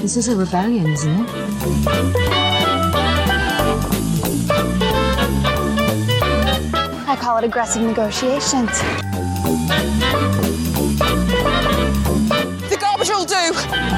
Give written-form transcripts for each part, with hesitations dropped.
This is a rebellion, isn't it? I call it aggressive negotiations. The garbage will do!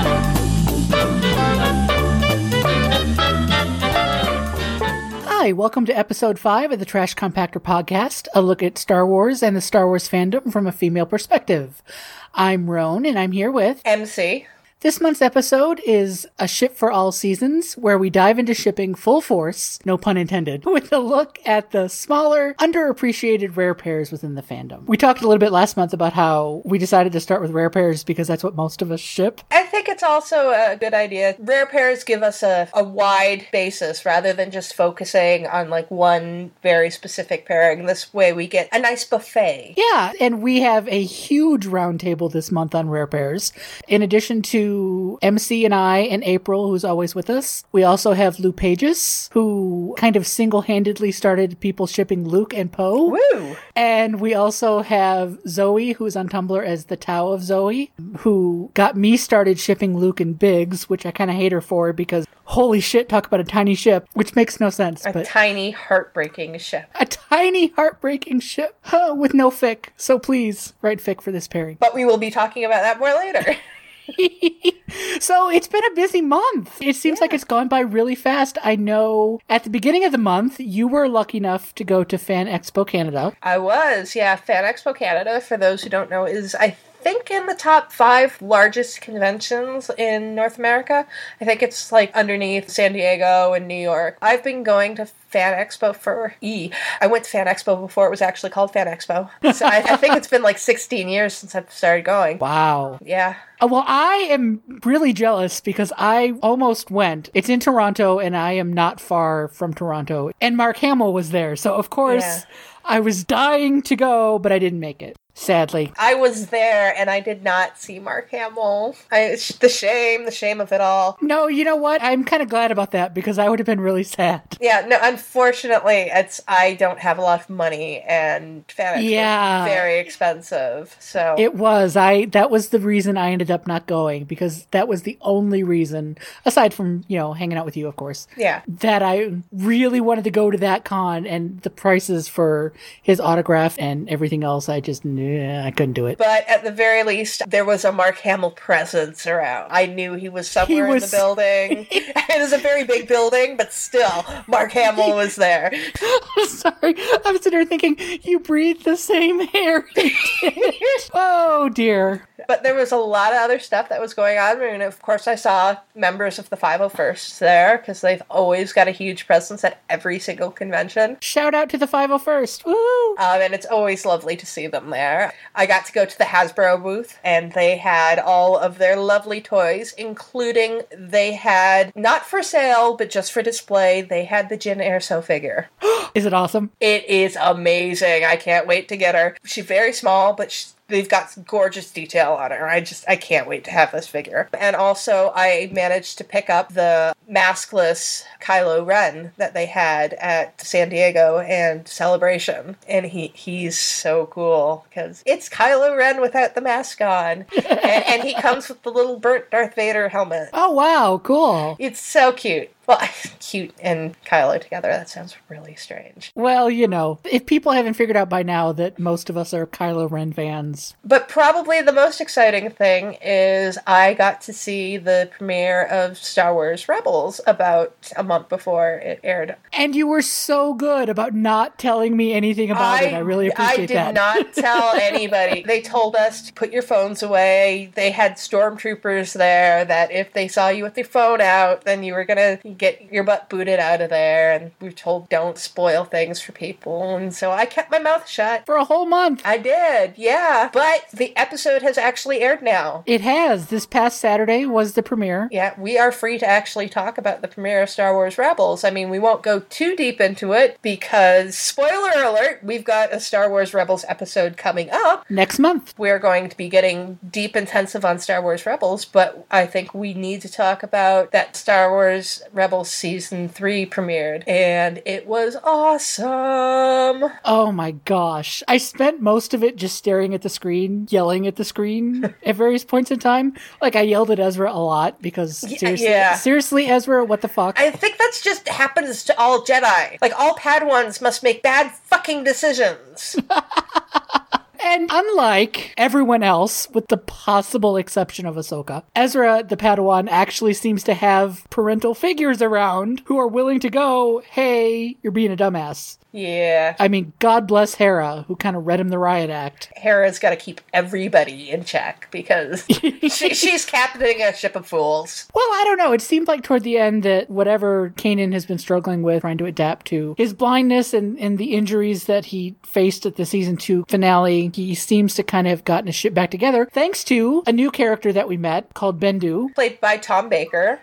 Hi, welcome to episode 5 of the Trash Compactor podcast, a look at Star Wars and the Star Wars fandom from a female perspective. I'm Roan, and I'm here with MC. This month's episode is a ship for all seasons, where we dive into shipping full force, no pun intended, with a look at the smaller, underappreciated rare pairs within the fandom. We talked a little bit last month about how we decided to start with rare pairs because that's what most of us ship. I think it's also a good idea. Rare pairs give us a wide basis rather than just focusing on like one very specific pairing. This way we get a nice buffet. Yeah, and we have a huge roundtable this month on rare pairs. In addition to MC and I and April, who's always with us, we also have Lou Pages, who kind of single-handedly started people shipping Luke and Poe. Woo! And we also have Zoe, who's on Tumblr as the Tao of Zoe, who got me started shipping Luke and Biggs, which I kind of hate her for because holy shit, talk about a tiny ship, which makes no sense. A tiny, heartbreaking ship. A tiny, heartbreaking ship with no fic. So please, write fic for this pairing. But we will be talking about that more later. So it's been a busy month. It seems like it's gone by really fast. I know at the beginning of the month, you were lucky enough to go to Fan Expo Canada. I was, yeah. Fan Expo Canada, for those who don't know, is, I think, in the top 5 largest conventions in North America. I think it's like underneath San Diego and New York. I've been going to Fan Expo I went to Fan Expo before it was actually called Fan Expo. So I think it's been like 16 years since I've started going. Wow. Yeah. Well, I am really jealous because I almost went. It's in Toronto, and I am not far from Toronto. And Mark Hamill was there. So, of course, I was dying to go, but I didn't make it. Sadly. I was there, and I did not see Mark Hamill. The shame of it all. No, you know what? I'm kind of glad about that, because I would have been really sad. Yeah, no, unfortunately, I don't have a lot of money, and Fan Expo was very expensive, so... It was. That was the reason I ended up not going, because that was the only reason, aside from, hanging out with you, of course, that I really wanted to go to that con, and the prices for his autograph and everything else, I couldn't do it. But at the very least, there was a Mark Hamill presence around. I knew he was somewhere in the building. It was a very big building, but still, Mark Hamill was there. Sorry, I was sitting there thinking, you breathe the same air he did. Oh, dear. But there was a lot of other stuff that was going on. I mean, of course, I saw members of the 501st there, because they've always got a huge presence at every single convention. Shout out to the 501st. Woo! And it's always lovely to see them there. I got to go to the Hasbro booth, and they had all of their lovely toys, including they had, not for sale, but just for display, they had the Jyn Erso figure. Is it awesome? It is amazing. I can't wait to get her. She's very small, but they've got some gorgeous detail on her. I can't wait to have this figure. And also, I managed to pick up the maskless Kylo Ren that they had at San Diego and Celebration. And he's so cool, because it's Kylo Ren without the mask on. and he comes with the little burnt Darth Vader helmet. Oh, wow, cool. It's so cute. Well, cute and Kylo together, that sounds really strange. Well, if people haven't figured out by now that most of us are Kylo Ren fans. But probably the most exciting thing is I got to see the premiere of Star Wars Rebels about a month before it aired. And you were so good about not telling me anything about it. I really appreciate that. I did not tell anybody. They told us to put your phones away. They had stormtroopers there that if they saw you with your phone out, then you were going to get your butt booted out of there, and we were told don't spoil things for people, and so I kept my mouth shut. For a whole month. I did, yeah. But the episode has actually aired now. It has. This past Saturday was the premiere. Yeah, we are free to actually talk about the premiere of Star Wars Rebels. I mean, we won't go too deep into it, because, spoiler alert, we've got a Star Wars Rebels episode coming up. Next month. We're going to be getting deep intensive on Star Wars Rebels, but I think we need to talk about that Star Wars Rebels Rebels Season 3 premiered, and it was awesome! Oh my gosh. I spent most of it just staring at the screen, yelling at the screen at various points in time. Like, I yelled at Ezra a lot because, seriously, Ezra, what the fuck? I think that's just happens to all Jedi. Like, all Padawans must make bad fucking decisions. And unlike everyone else, with the possible exception of Ahsoka, Ezra, the Padawan, actually seems to have parental figures around who are willing to go, hey, you're being a dumbass. Yeah. I mean, God bless Hera, who kind of read him the riot act. Hera's got to keep everybody in check because she's captaining a ship of fools. Well, I don't know. It seemed like toward the end that whatever Kanan has been struggling with, trying to adapt to, his blindness and the injuries that he faced at the season 2 finale, he seems to kind of have gotten his shit back together, thanks to a new character that we met called Bendu. Played by Tom Baker.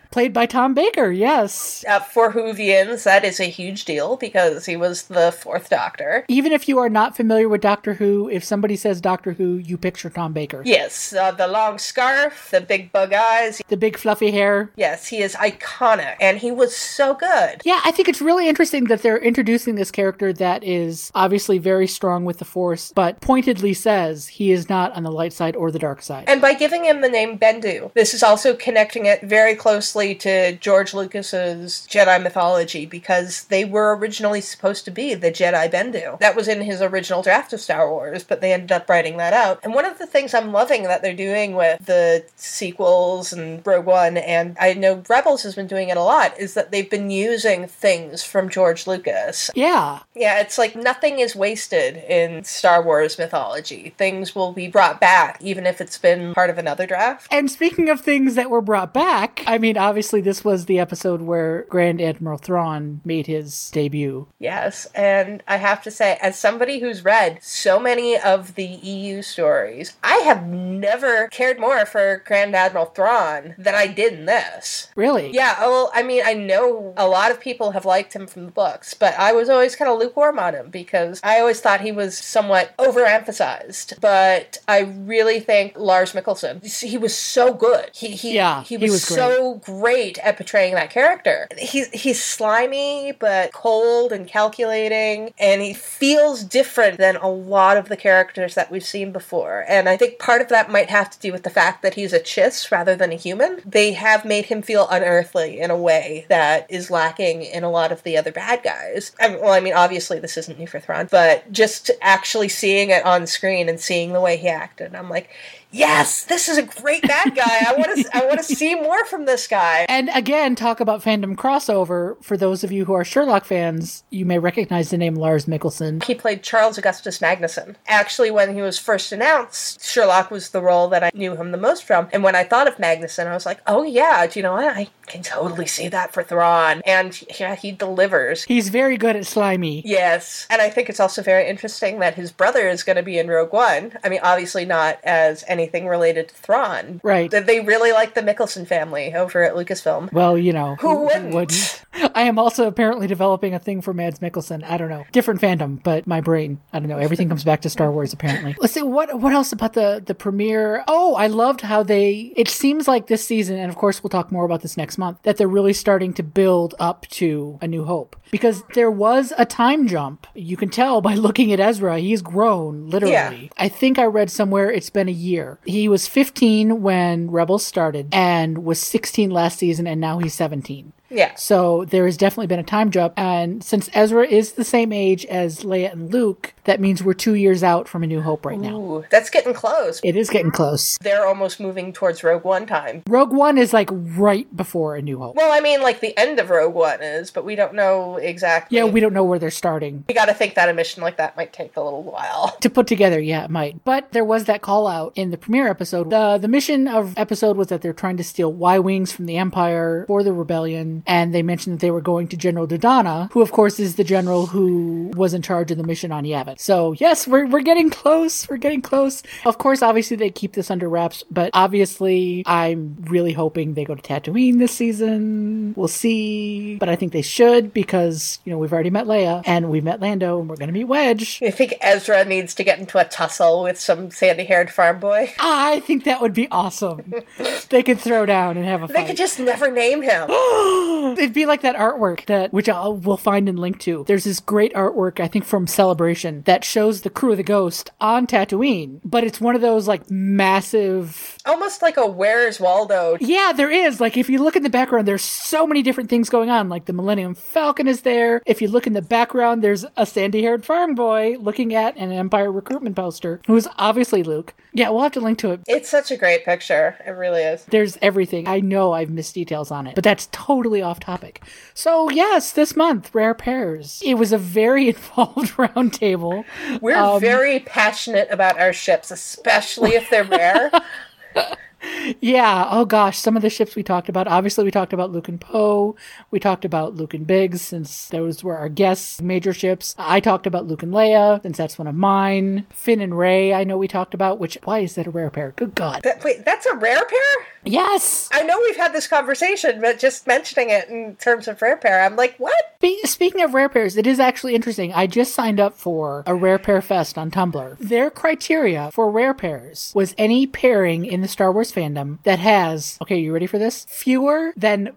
Yes. For Whovians, that is a huge deal because he was the fourth Doctor. Even if you are not familiar with Doctor Who, if somebody says Doctor Who, you picture Tom Baker. Yes, the long scarf, the big bug eyes. The big fluffy hair. Yes, he is iconic, and he was so good. Yeah, I think it's really interesting that they're introducing this character that is obviously very strong with the Force, but pointedly says he is not on the light side or the dark side. And by giving him the name Bendu, this is also connecting it very closely to George Lucas's Jedi mythology, because they were originally supposed to be the Jedi Bendu. That was in his original draft of Star Wars, but they ended up writing that out. And one of the things I'm loving that they're doing with the sequels and Rogue One, and I know Rebels has been doing it a lot, is that they've been using things from George Lucas. Yeah. Yeah, it's like nothing is wasted in Star Wars mythology. Things will be brought back, even if it's been part of another draft. And speaking of things that were brought back, I mean, obviously this was the episode where Grand Admiral Thrawn made his debut. Yes, and I have to say, as somebody who's read so many of the EU stories, I have never cared more for Grand Admiral Thrawn than I did in this. Really? Yeah, well, I mean, I know a lot of people have liked him from the books, but I was always kind of lukewarm on him because I always thought he was somewhat overemphasized. But I really think Lars Mikkelsen, he was so good. He was so great at portraying that character. He's slimy, but cold and calculating, and he feels different than a lot of the characters that we've seen before. And I think part of that might have to do with the fact that he's a chiss rather than a human. They have made him feel unearthly in a way that is lacking in a lot of the other bad guys. I mean, obviously this isn't new for Thrawn, but just actually seeing it on screen and seeing the way he acted, I'm like, yes, this is a great bad guy. I want to see more from this guy. And again, talk about fandom crossover. For those of you who are Sherlock fans, you may recognize the name Lars Mikkelsen. He played Charles Augustus Magnuson. Actually, when he was first announced, Sherlock was the role that I knew him the most from. And when I thought of Magnuson, I was like, oh yeah, do you know what? I can totally see that for Thrawn. And yeah, he delivers. He's very good at slimy. Yes. And I think it's also very interesting that his brother is going to be in Rogue One. I mean, obviously not as anything related to Thrawn. Right. They really like the Mikkelsen family over at Lucasfilm. Well, you know. Who wouldn't? I am also apparently developing a thing for Mads Mikkelsen. I don't know. Different fandom, but my brain, I don't know. Everything comes back to Star Wars, apparently. Let's see, what else about the premiere? Oh, I loved how it seems like this season, and of course we'll talk more about this next month, that they're really starting to build up to A New Hope. Because there was a time jump. You can tell by looking at Ezra. He's grown, literally. Yeah. I think I read somewhere it's been a year. He was 15 when Rebels started and was 16 last season, and now he's 17. Yeah. So there has definitely been a time jump. And since Ezra is the same age as Leia and Luke, that means we're 2 years out from A New Hope right now. Ooh, that's getting close. It is getting close. They're almost moving towards Rogue One time. Rogue One is like right before A New Hope. Well, I mean, like the end of Rogue One is, but we don't know exactly. Yeah, we don't know where they're starting. You gotta think that a mission like that might take a little while. To put together, yeah, it might. But there was that call out in the premiere episode. The mission of episode was that they're trying to steal Y-Wings from the Empire for the rebellion, and they mentioned that they were going to General Dodonna, who of course is the general who was in charge of the mission on Yavin. So yes, we're getting close. We're getting close. Of course, obviously they keep this under wraps, but obviously I'm really hoping they go to Tatooine this season. We'll see. But I think they should because, you know, we've already met Leia and we've met Lando and we're going to meet Wedge. You think Ezra needs to get into a tussle with some sandy-haired farm boy? I think that would be awesome. They could throw down and have a fight. They could just never name him. It'd be like that artwork which we'll find and link to. There's this great artwork, I think from Celebration, that shows the crew of the Ghost on Tatooine, but it's one of those like massive... Almost like a Where's Waldo. Yeah, there is. Like if you look in the background, there's so many different things going on. Like the Millennium Falcon is there. If you look in the background, there's a sandy-haired farm boy looking at an Empire recruitment poster, who's obviously Luke. Yeah, we'll have to link to it. It's such a great picture. It really is. There's everything. I know I've missed details on it, but that's totally off topic. So yes, this month, Rare Pairs. It was a very involved roundtable. We're very passionate about our ships, especially if they're rare. Yeah, oh gosh, some of the ships we talked about. Obviously, we talked about Luke and Poe. We talked about Luke and Biggs, since those were our guests, major ships. I talked about Luke and Leia, since that's one of mine. Finn and Rey, I know we talked about, why is that a rare pair? Good God. Wait, that's a rare pair? Yes! I know we've had this conversation, but just mentioning it in terms of rare pair, I'm like, what? Speaking of rare pairs, it is actually interesting. I just signed up for a Rare Pair Fest on Tumblr. Their criteria for rare pairs was any pairing in the Star Wars fandom that has, okay, you ready for this? Fewer than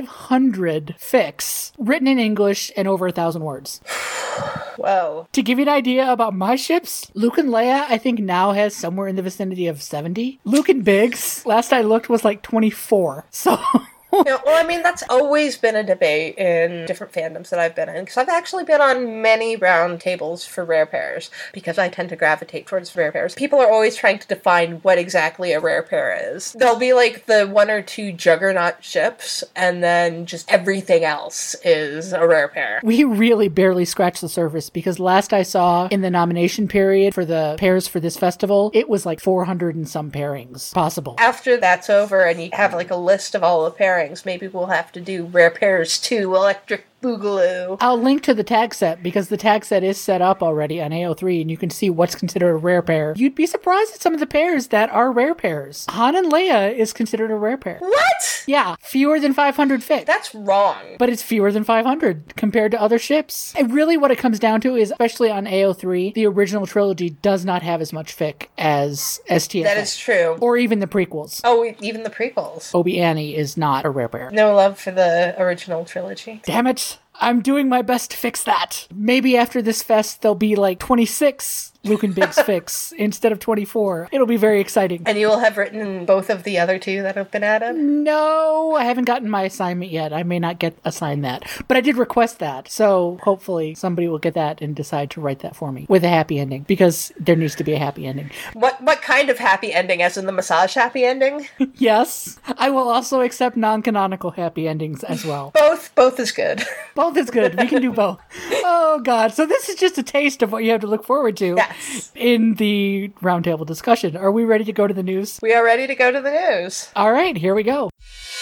500 fics written in English and over 1,000 words. Whoa. To give you an idea about my ships, Luke and Leia, I think now has somewhere in the vicinity of 70. Luke and Biggs, last I looked, was like 24. So... Well, I mean, that's always been a debate in different fandoms that I've been in, because I've actually been on many round tables for rare pairs, because I tend to gravitate towards rare pairs. People are always trying to define what exactly a rare pair is. There'll be like the one or two juggernaut ships, and then just everything else is a rare pair. We really barely scratched the surface, because last I saw in the nomination period for the pairs for this festival, it was like 400 and some pairings possible. After that's over and you have like a list of all the pairings, maybe we'll have to do Rare Pairs 2 Electric Boogaloo. I'll link to the tag set, because the tag set is set up already on AO3, and you can see what's considered a rare pair. You'd be surprised at some of the pairs that are rare pairs. Han and Leia is considered a rare pair. What? Yeah, fewer than 500 fic. That's wrong. But it's fewer than 500 compared to other ships. And really what it comes down to is, especially on AO3, the original trilogy does not have as much fic as STFX. That is true. Or even the prequels. Oh, even the prequels. Obi-Annie is not a rare pair. No love for the original trilogy. Damn it. I'm doing my best to fix that. Maybe after this fest, there'll be like 26 Luke and Biggs fics instead of 24. It'll be very exciting. And you will have written both of the other two that have been added? No, I haven't gotten my assignment yet. I may not get assigned that. But I did request that. So hopefully somebody will get that and decide to write that for me with a happy ending, because there needs to be a happy ending. What kind of happy ending? As in the massage happy ending? Yes. I will also accept non-canonical happy endings as well. Both is good. Both is good. We can do both. Oh, God. So this is just a taste of what you have to look forward to in the roundtable discussion. Are we ready to go to the news? We are ready to go to the news. All right, here we go.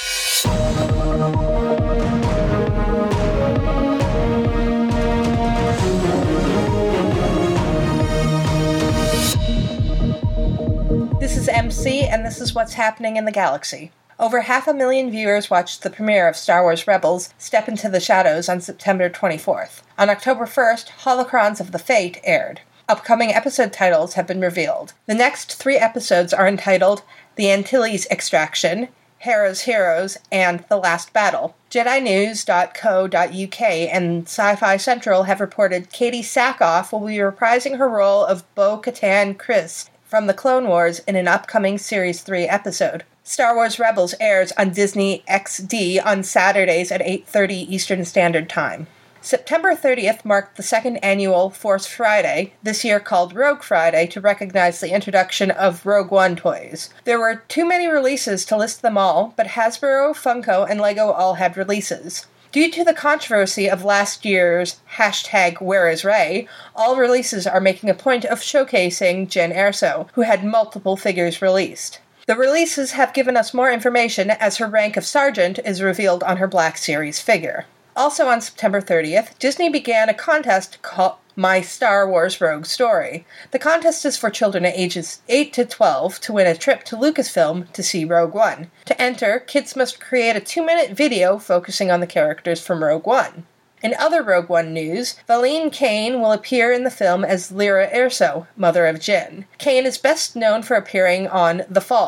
This is MC, and this is what's happening in the galaxy. Over 500,000 viewers watched the premiere of Star Wars Rebels Step into the Shadows on September 24th. On October 1st, Holocrons of the Fate aired. Upcoming episode titles have been revealed. The next 3 episodes are entitled The Antilles Extraction, Hera's Heroes, and The Last Battle. JediNews.co.uk and Sci-Fi Central have reported Katie Sackhoff will be reprising her role of Bo-Katan Kryze from the Clone Wars in an upcoming Series 3 episode. Star Wars Rebels airs on Disney XD on Saturdays at 8:30 Eastern Standard Time. September 30th marked the second annual Force Friday, this year called Rogue Friday, to recognize the introduction of Rogue One toys. There were too many releases to list them all, but Hasbro, Funko, and LEGO all had releases. Due to the controversy of last year's #WhereIsRey, all releases are making a point of showcasing Jyn Erso, who had multiple figures released. The releases have given us more information as her rank of Sergeant is revealed on her Black Series figure. Also on September 30th, Disney began a contest called My Star Wars Rogue Story. The contest is for children ages 8 to 12 to win a trip to Lucasfilm to see Rogue One. To enter, kids must create a 2-minute video focusing on the characters from Rogue One. In other Rogue One news, Valene Kane will appear in the film as Lyra Erso, mother of Jyn. Kane is best known for appearing on The Fall.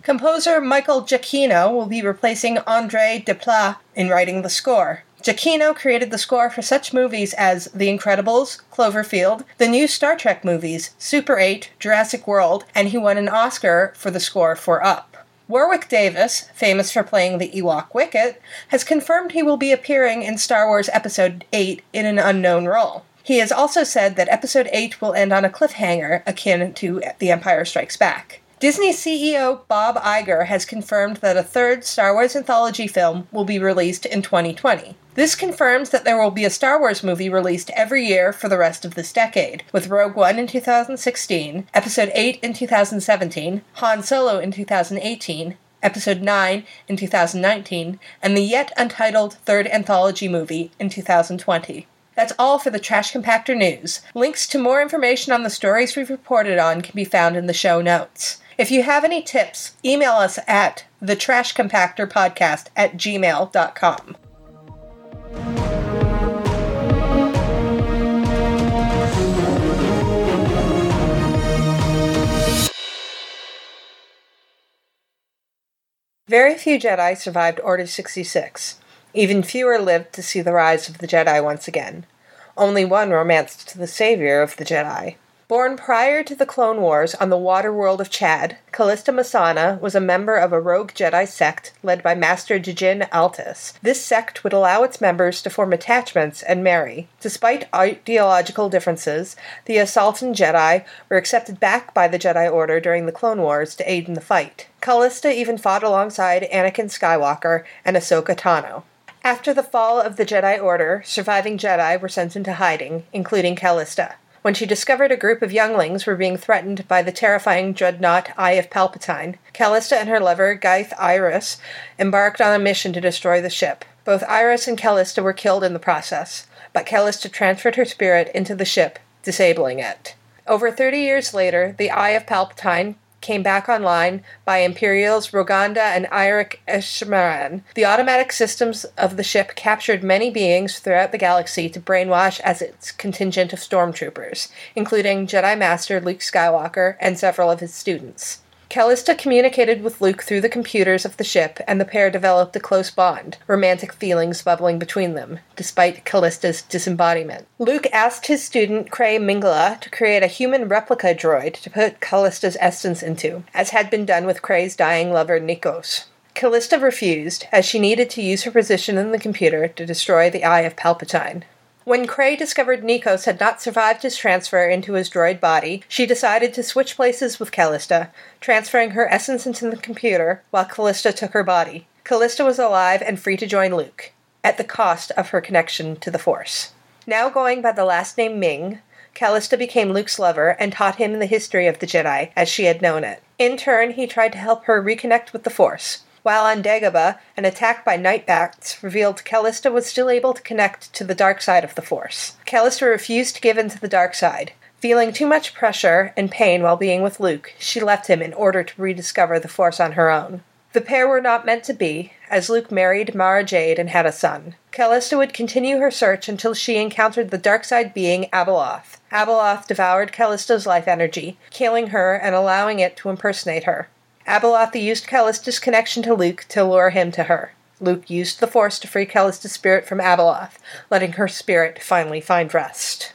Composer Michael Giacchino will be replacing André Desplat in writing the score. Giacchino created the score for such movies as The Incredibles, Cloverfield, the new Star Trek movies, Super 8, Jurassic World, and he won an Oscar for the score for Up. Warwick Davis, famous for playing the Ewok Wicket, has confirmed he will be appearing in Star Wars Episode 8 in an unknown role. He has also said that Episode 8 will end on a cliffhanger akin to The Empire Strikes Back. Disney CEO Bob Iger has confirmed that a third Star Wars anthology film will be released in 2020. This confirms that there will be a Star Wars movie released every year for the rest of this decade, with Rogue One in 2016, Episode 8 in 2017, Han Solo in 2018, Episode 9 in 2019, and the yet untitled third anthology movie in 2020. That's all for the Trash Compactor news. Links to more information on the stories we've reported on can be found in the show notes. If you have any tips, email us at thetrashcompactorpodcast@gmail.com. Very few Jedi survived Order 66. Even fewer lived to see the rise of the Jedi once again. Only one romanced the savior of the Jedi. Born prior to the Clone Wars on the water world of Chad, Callista Masana was a member of a rogue Jedi sect led by Master Djinn Altis. This sect would allow its members to form attachments and marry. Despite ideological differences, the Asaltan Jedi were accepted back by the Jedi Order during the Clone Wars to aid in the fight. Callista even fought alongside Anakin Skywalker and Ahsoka Tano. After the fall of the Jedi Order, surviving Jedi were sent into hiding, including Callista. When she discovered a group of younglings were being threatened by the terrifying dreadnought Eye of Palpatine, Callista and her lover, Gaith Iris, embarked on a mission to destroy the ship. Both Iris and Callista were killed in the process, but Callista transferred her spirit into the ship, disabling it. Over 30 years later, the Eye of Palpatine came back online by Imperials Roganda and Eirik Eshmaran. The automatic systems of the ship captured many beings throughout the galaxy to brainwash as its contingent of stormtroopers, including Jedi Master Luke Skywalker and several of his students. Callista communicated with Luke through the computers of the ship, and the pair developed a close bond, romantic feelings bubbling between them, despite Callista's disembodiment. Luke asked his student Cray Mingala to create a human replica droid to put Callista's essence into, as had been done with Cray's dying lover Nikos. Callista refused, as she needed to use her position in the computer to destroy the Eye of Palpatine. When Cray discovered Nikos had not survived his transfer into his droid body, she decided to switch places with Callista, transferring her essence into the computer while Callista took her body. Callista was alive and free to join Luke, at the cost of her connection to the Force. Now going by the last name Ming, Callista became Luke's lover and taught him the history of the Jedi as she had known it. In turn, he tried to help her reconnect with the Force. While on Dagobah, an attack by Nightbats revealed Callista was still able to connect to the dark side of the Force. Callista refused to give in to the dark side. Feeling too much pressure and pain while being with Luke, she left him in order to rediscover the Force on her own. The pair were not meant to be, as Luke married Mara Jade and had a son. Callista would continue her search until she encountered the dark side being Abeloth. Abeloth devoured Callista's life energy, killing her and allowing it to impersonate her. Abeloth used Callista's connection to Luke to lure him to her. Luke used the Force to free Callista's spirit from Abeloth, letting her spirit finally find rest.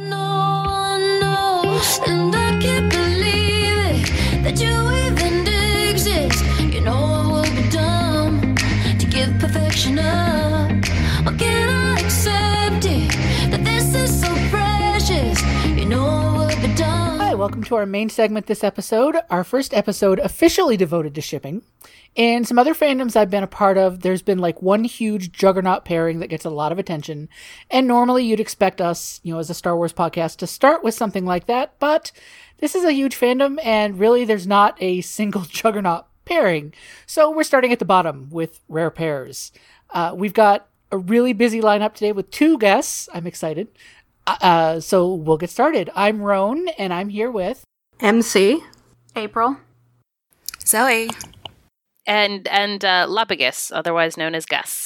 No one knows, and I can't believe it, that you even exist. You know I would be dumb to give perfection up. Or can I accept it, that this is so precious? You know I would be dumb. Hi, welcome to our main segment this episode, our first episode officially devoted to shipping. In some other fandoms I've been a part of, there's been like one huge juggernaut pairing that gets a lot of attention, and normally you'd expect us, as a Star Wars podcast, to start with something like that, but this is a huge fandom, and really there's not a single juggernaut pairing, so we're starting at the bottom with rare pairs. We've got a really busy lineup today with 2 guests. I'm excited. So we'll get started. I'm Roan, and I'm here with MC, April, Zoe, and Lapagus, otherwise known as Gus.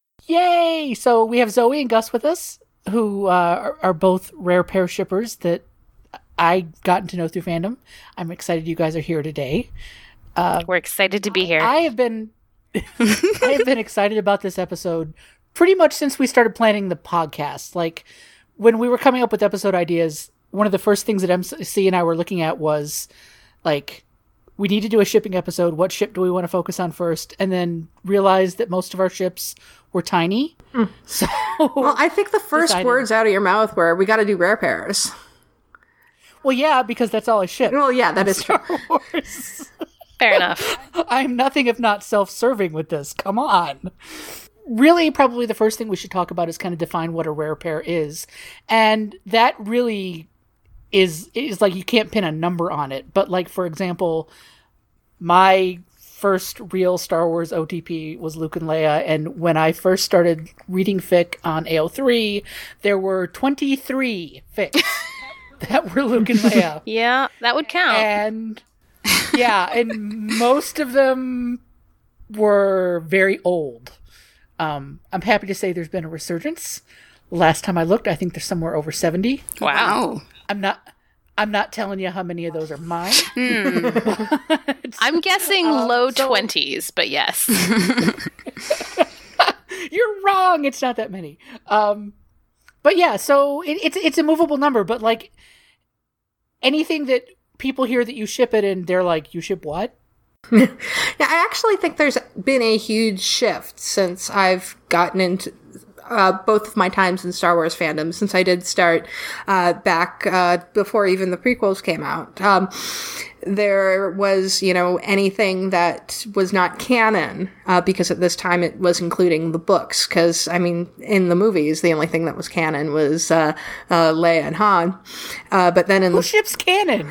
Yay! So we have Zoe and Gus with us, who are both rare pair shippers that I've gotten to know through fandom. I'm excited you guys are here today. We're excited to be here. I have been excited about this episode pretty much since we started planning the podcast. Like, when we were coming up with episode ideas, one of the first things that MC and I were looking at was, like, we need to do a shipping episode. What ship do we want to focus on first? And then realized that most of our ships were tiny. So, well, I think the first words out of your mouth were, we got to do rare pairs. Well, yeah, because that's all I ship. Well, yeah, that is true. Fair enough. I'm nothing if not self-serving with this. Come on. Really, probably the first thing we should talk about is kind of define what a rare pair is. And that really is like, you can't pin a number on it. But, like, for example, my first real Star Wars OTP was Luke and Leia, and when I first started reading fic on AO3, there were 23 fics that were Luke and Leia. Yeah, that would count. And most of them were very old. I'm happy to say there's been a resurgence. Last time I looked, I think there's somewhere over 70. Wow. I'm not telling you how many of those are mine. I'm guessing low 20s, but yes. You're wrong. It's not that many. But yeah, so it's a movable number, but like anything that people hear that you ship it and they're like, you ship what? Yeah, I actually think there's been a huge shift since I've gotten into both of my times in Star Wars fandom, since I did start back before even the prequels came out. There was, anything that was not canon, because at this time it was including the books. Because, I mean, in the movies, the only thing that was canon was Leia and Han. But then in Who ships canon?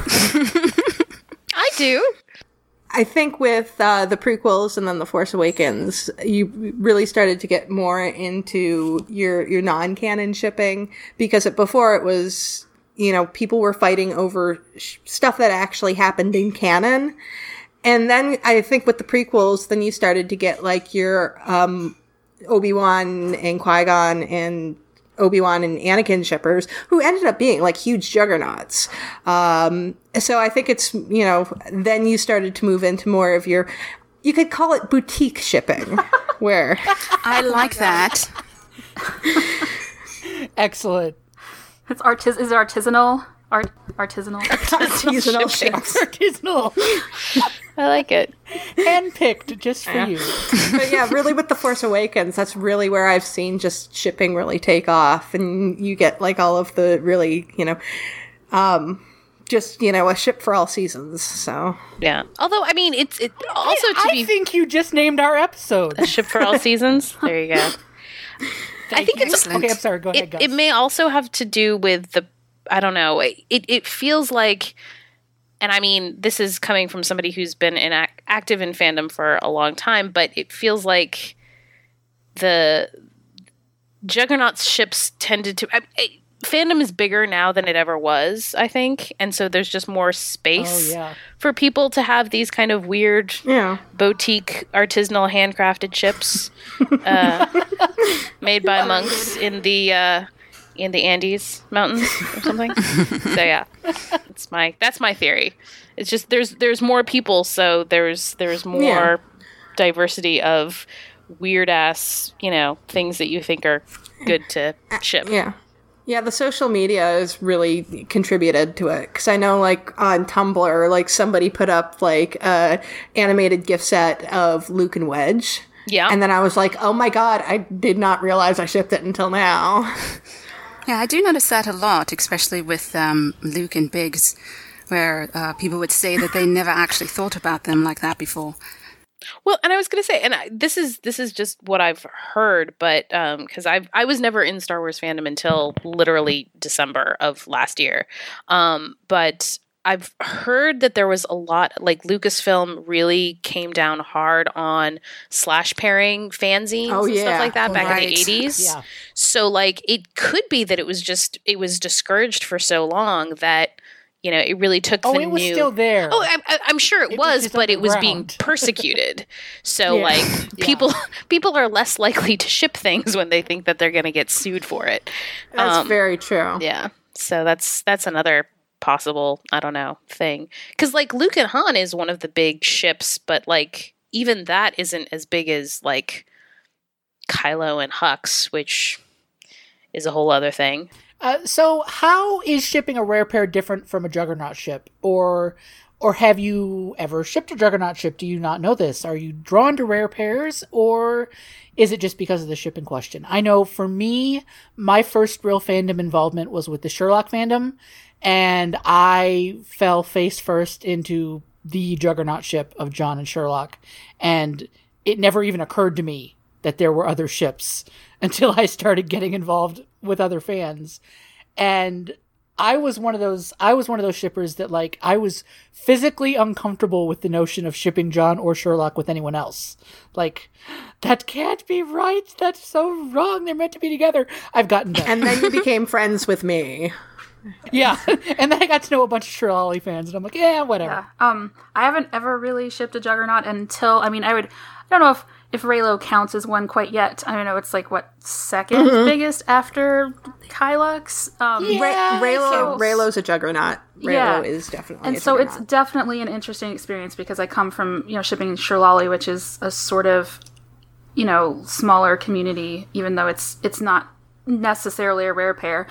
I do. I think with the prequels and then The Force Awakens, you really started to get more into your non-canon shipping, because before it was, people were fighting over stuff that actually happened in canon. And then I think with the prequels, then you started to get like your Obi-Wan and Qui-Gon and Obi-Wan and Anakin shippers, who ended up being like huge juggernauts. So I think it's, then you started to move into more of you could call it boutique shipping, where I like that. Excellent. It's artisanal ships. Artisanal. I like it. Handpicked just for you. But yeah, really with The Force Awakens, that's really where I've seen just shipping really take off. And you get like all of the really, a ship for all seasons. So yeah. Although, I mean, it's also I think you just named our episode. A ship for all seasons. There you go. I think it's Excellent. Okay, I'm sorry. Go ahead, guys. It may also have to do with I don't know. It feels like, and I mean, this is coming from somebody who's been active in fandom for a long time, but it feels like the Juggernaut's ships tended to. Fandom is bigger now than it ever was, I think, and so there's just more space for people to have these kind of weird, boutique, artisanal, handcrafted ships made by monks in the Andes Mountains or something. So yeah, that's my theory. It's just there's more people, so there's more diversity of weird ass things that you think are good to ship. Yeah, the social media has really contributed to it. Because I know, like, on Tumblr, like, somebody put up, like, a animated gift set of Luke and Wedge. Yeah. And then I was like, oh my god, I did not realize I shipped it until now. Yeah, I do notice that a lot, especially with Luke and Biggs, where people would say that they never actually thought about them like that before. Well, and I was going to say, and this is just what I've heard, but because I was never in Star Wars fandom until literally December of last year, but I've heard that there was a lot, like Lucasfilm really came down hard on slash pairing fanzines and stuff like that back in the 80s. Yeah. So like it could be that it was discouraged for so long that it really took the new... it was still there. Oh, I'm sure it was, but it was being persecuted. So, people are less likely to ship things when they think that they're going to get sued for it. That's very true. Yeah. So that's another possible, I don't know, thing. Because, like, Luke and Han is one of the big ships, but, like, even that isn't as big as, like, Kylo and Hux, which is a whole other thing. So how is shipping a rare pair different from a Juggernaut ship? Or have you ever shipped a Juggernaut ship? Do you not know this? Are you drawn to rare pairs, or is it just because of the ship in question? I know for me, my first real fandom involvement was with the Sherlock fandom, and I fell face first into the Juggernaut ship of John and Sherlock, and it never even occurred to me that there were other ships until I started getting involved with other fans. And I was one of those shippers that, like, I was physically uncomfortable with the notion of shipping John or Sherlock with anyone else. Like, that can't be right. That's so wrong. They're meant to be together. I've gotten better. And then you became friends with me. Yeah. And then I got to know a bunch of Shirley fans, and I'm like, yeah, whatever. Yeah. I haven't ever really shipped a Juggernaut until, I don't know if Reylo counts as one quite yet. I don't know, it's like, what, second biggest after Kylux? Reylo's a Juggernaut. Reylo is definitely and a so Juggernaut. it's definitely an interesting experience because I come from, shipping Shirlali, which is a sort of, smaller community, even though it's not necessarily a rare pair.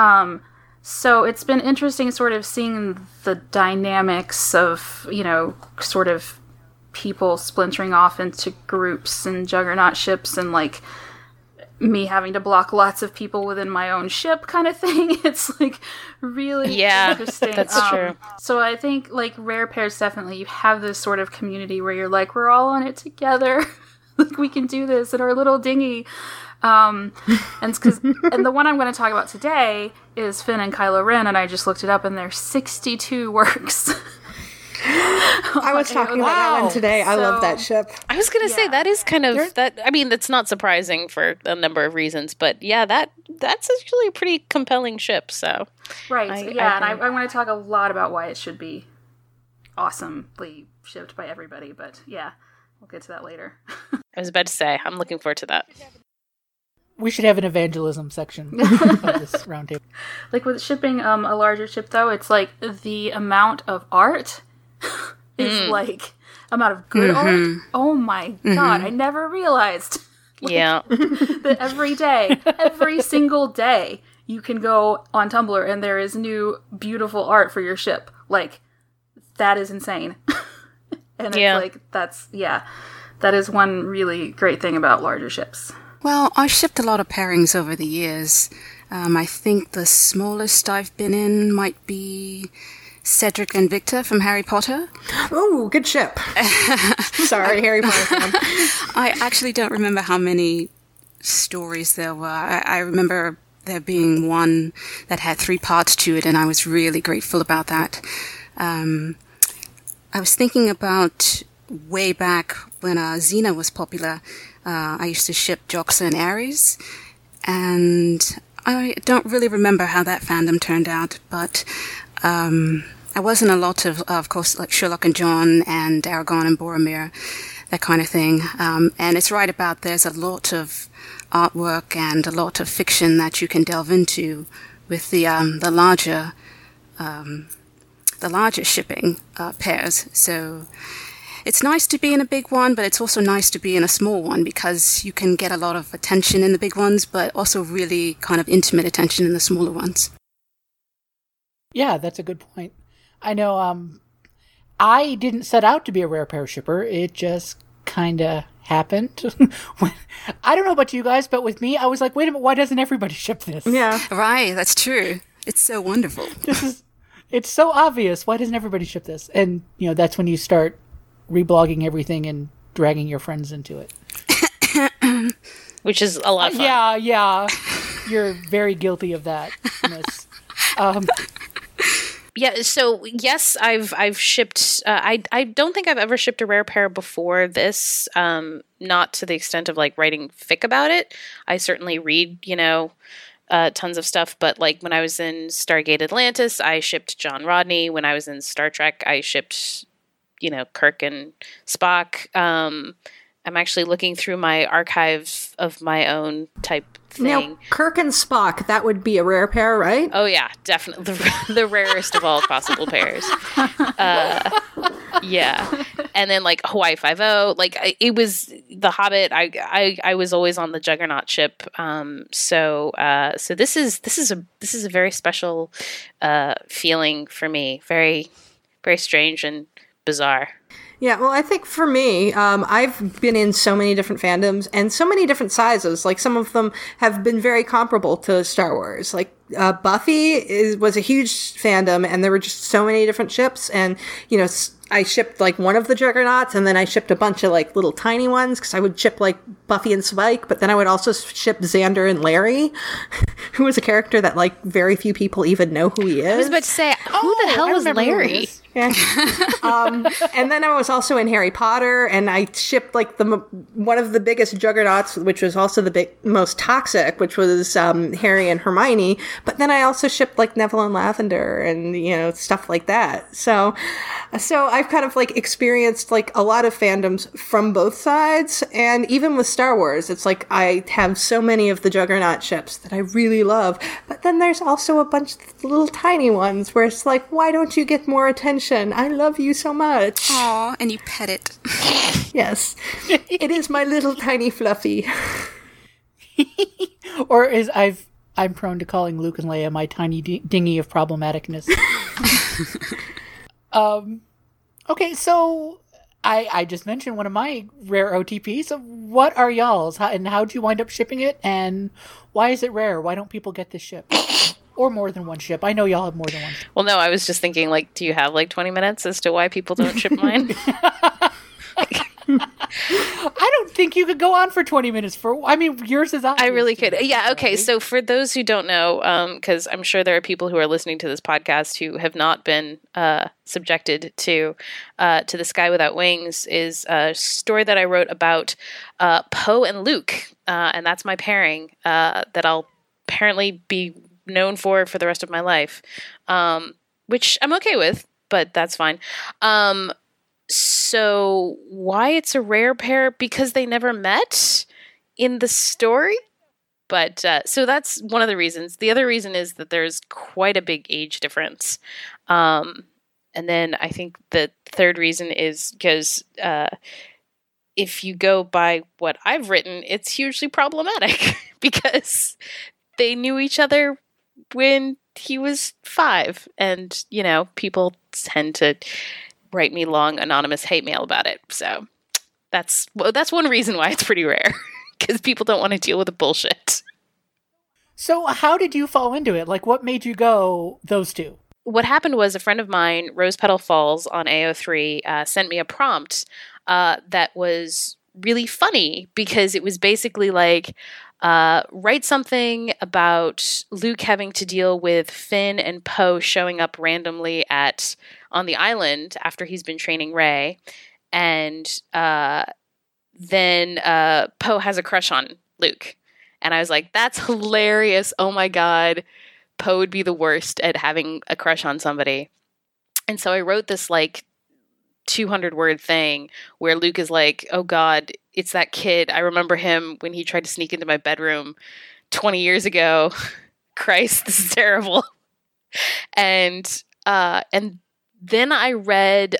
So it's been interesting sort of seeing the dynamics of, sort of people splintering off into groups and Juggernaut ships, and like me having to block lots of people within my own ship kind of thing. It's like really interesting. That's true. So I think like rare pairs, definitely you have this sort of community where you're like, we're all on it together. Like we can do this in our little dinghy. And the one I'm going to talk about today is Finn and Kylo Ren, and I just looked it up, and there's 62 works. I was talking about that one today. I love that ship. I was going to say that is kind of that. I mean, that's not surprising for a number of reasons, but yeah, that's actually a pretty compelling ship. So right, I want to talk a lot about why it should be awesomely shipped by everybody. But yeah, we'll get to that later. I was about to say I'm looking forward to that. We should have an evangelism section of this roundtable. Like with shipping a larger ship, though, it's like the amount of art is like amount of good art. Oh my god, I never realized. That every single day, you can go on Tumblr and there is new beautiful art for your ship. Like that is insane. And it's like that is one really great thing about larger ships. Well, I've shipped a lot of pairings over the years. I think the smallest I've been in might be Cedric and Victor from Harry Potter. Oh, good ship. Sorry, Harry Potter fan. I actually don't remember how many stories there were. I remember there being one that had 3 parts to it, and I was really grateful about that. I was thinking about way back when Xena was popular. I used to ship Joxa and Ares, and I don't really remember how that fandom turned out, but I was in a lot of course, like Sherlock and John and Aragorn and Boromir, that kind of thing. And it's right about there's a lot of artwork and a lot of fiction that you can delve into with the larger shipping pairs. So it's nice to be in a big one, but it's also nice to be in a small one because you can get a lot of attention in the big ones, but also really kind of intimate attention in the smaller ones. Yeah, that's a good point. I know I didn't set out to be a rare pair shipper. It just kind of happened. I don't know about you guys, but with me, I was like, wait a minute, why doesn't everybody ship this? Yeah. Right, that's true. It's so wonderful. It's so obvious. Why doesn't everybody ship this? And, that's when you start reblogging everything and dragging your friends into it. Which is a lot of fun. Yeah. You're very guilty of that, Miss. Yeah, so yes, I've shipped. I don't think I've ever shipped a rare pair before this. Not to the extent of like writing fic about it. I certainly read, tons of stuff. But like when I was in Stargate Atlantis, I shipped John Rodney. When I was in Star Trek, I shipped, Kirk and Spock. I'm actually looking through my archive of my own type thing. Now, Kirk and Spock, that would be a rare pair, right? Oh yeah, definitely the rarest of all possible pairs. Yeah, and then like Hawaii Five-0, like it was The Hobbit. I was always on the Juggernaut ship. So this is a very special feeling for me. Very, very strange and bizarre. Yeah, well, I think for me, I've been in so many different fandoms and so many different sizes. Like, some of them have been very comparable to Star Wars. Like, Buffy was a huge fandom, and there were just so many different ships. And, you know, I shipped like one of the Juggernauts, and then I shipped a bunch of like little tiny ones, because I would ship like Buffy and Spike, but then I would also ship Xander and Larry, who was a character that like very few people even know who he is. I was about to say, who the hell was Larry? Yeah. And then I was also in Harry Potter, and I shipped like one of the biggest Juggernauts, which was also the most toxic, which was Harry and Hermione. But then I also shipped like Neville and Lavender, and you know, stuff like that. So I've kind of like experienced like a lot of fandoms from both sides, and even with Star Wars, it's like I have so many of the Juggernaut ships that I really love, but then there's also a bunch of little tiny ones where it's like, why don't you get more attention? I love you so much. Aw, and you pet it. Yes. It is my little tiny Fluffy. Or I'm prone to calling Luke and Leia my tiny dinghy of problematicness. Okay, so I just mentioned one of my rare OTPs. So what are y'all's? How'd you wind up shipping it? And why is it rare? Why don't people get this ship? Or more than one ship. I know y'all have more than one ship. Well, no, I was just thinking, like, do you have like 20 minutes as to why people don't ship mine? I don't think you could go on for 20 minutes yours is obvious. I really could. Yeah, okay. So for those who don't know, because I'm sure there are people who are listening to this podcast who have not been subjected to The Sky Without Wings, is a story that I wrote about Poe and Luke, and that's my pairing that I'll apparently be known for the rest of my life, which I'm okay with, but that's fine. So why it's a rare pair? Because they never met in the story. But so that's one of the reasons. The other reason is that there's quite a big age difference. And then I think the third reason is because if you go by what I've written, it's hugely problematic because they knew each other when he was 5. And, you know, people tend to write me long anonymous hate mail about it. So that's one reason why it's pretty rare, because people don't want to deal with the bullshit. So how did you fall into it? Like, what made you go those two? What happened was a friend of mine, Rose Petal Falls on AO3, sent me a prompt that was really funny, because it was basically like, write something about Luke having to deal with Finn and Poe showing up randomly on the island after he's been training Rey, and then Poe has a crush on Luke. And I was like, that's hilarious. Oh my God. Poe would be the worst at having a crush on somebody. And so I wrote this like 200-word thing where Luke is like, oh God, it's that kid. I remember him when he tried to sneak into my bedroom 20 years ago. Christ, this is terrible. And then I read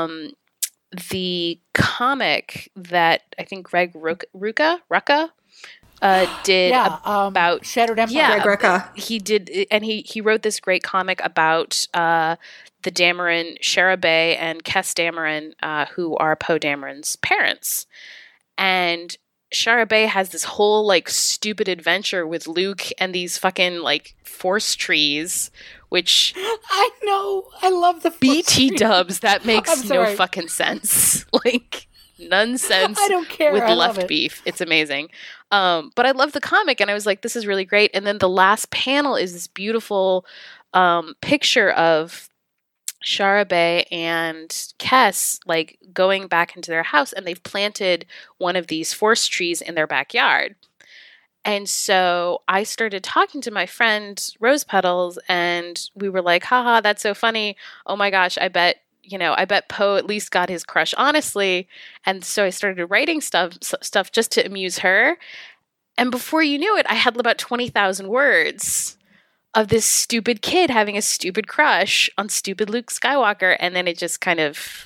the comic that I think Greg Rucka did about Shattered Empire. Yeah, Greg Rucka. He did, and he wrote this great comic about the Dameron, Shara Bay and Kes Dameron, who are Poe Dameron's parents. And Shara Bay has this whole like stupid adventure with Luke and these fucking like force trees, which I know. I love the BT dubs. That makes no fucking sense. Like nonsense. I don't care. With I left love it. beef. It's amazing. But I love the comic, and I was like, this is really great. And then the last panel is this beautiful picture of Shara Bay and Kes like going back into their house, and they've planted one of these forest trees in their backyard. And so I started talking to my friend Rose Petals, and we were like, haha, that's so funny. Oh my gosh, I bet I bet Poe at least got his crush honestly. And so I started writing stuff just to amuse her. And before you knew it, I had about 20,000 words of this stupid kid having a stupid crush on stupid Luke Skywalker. And then it just kind of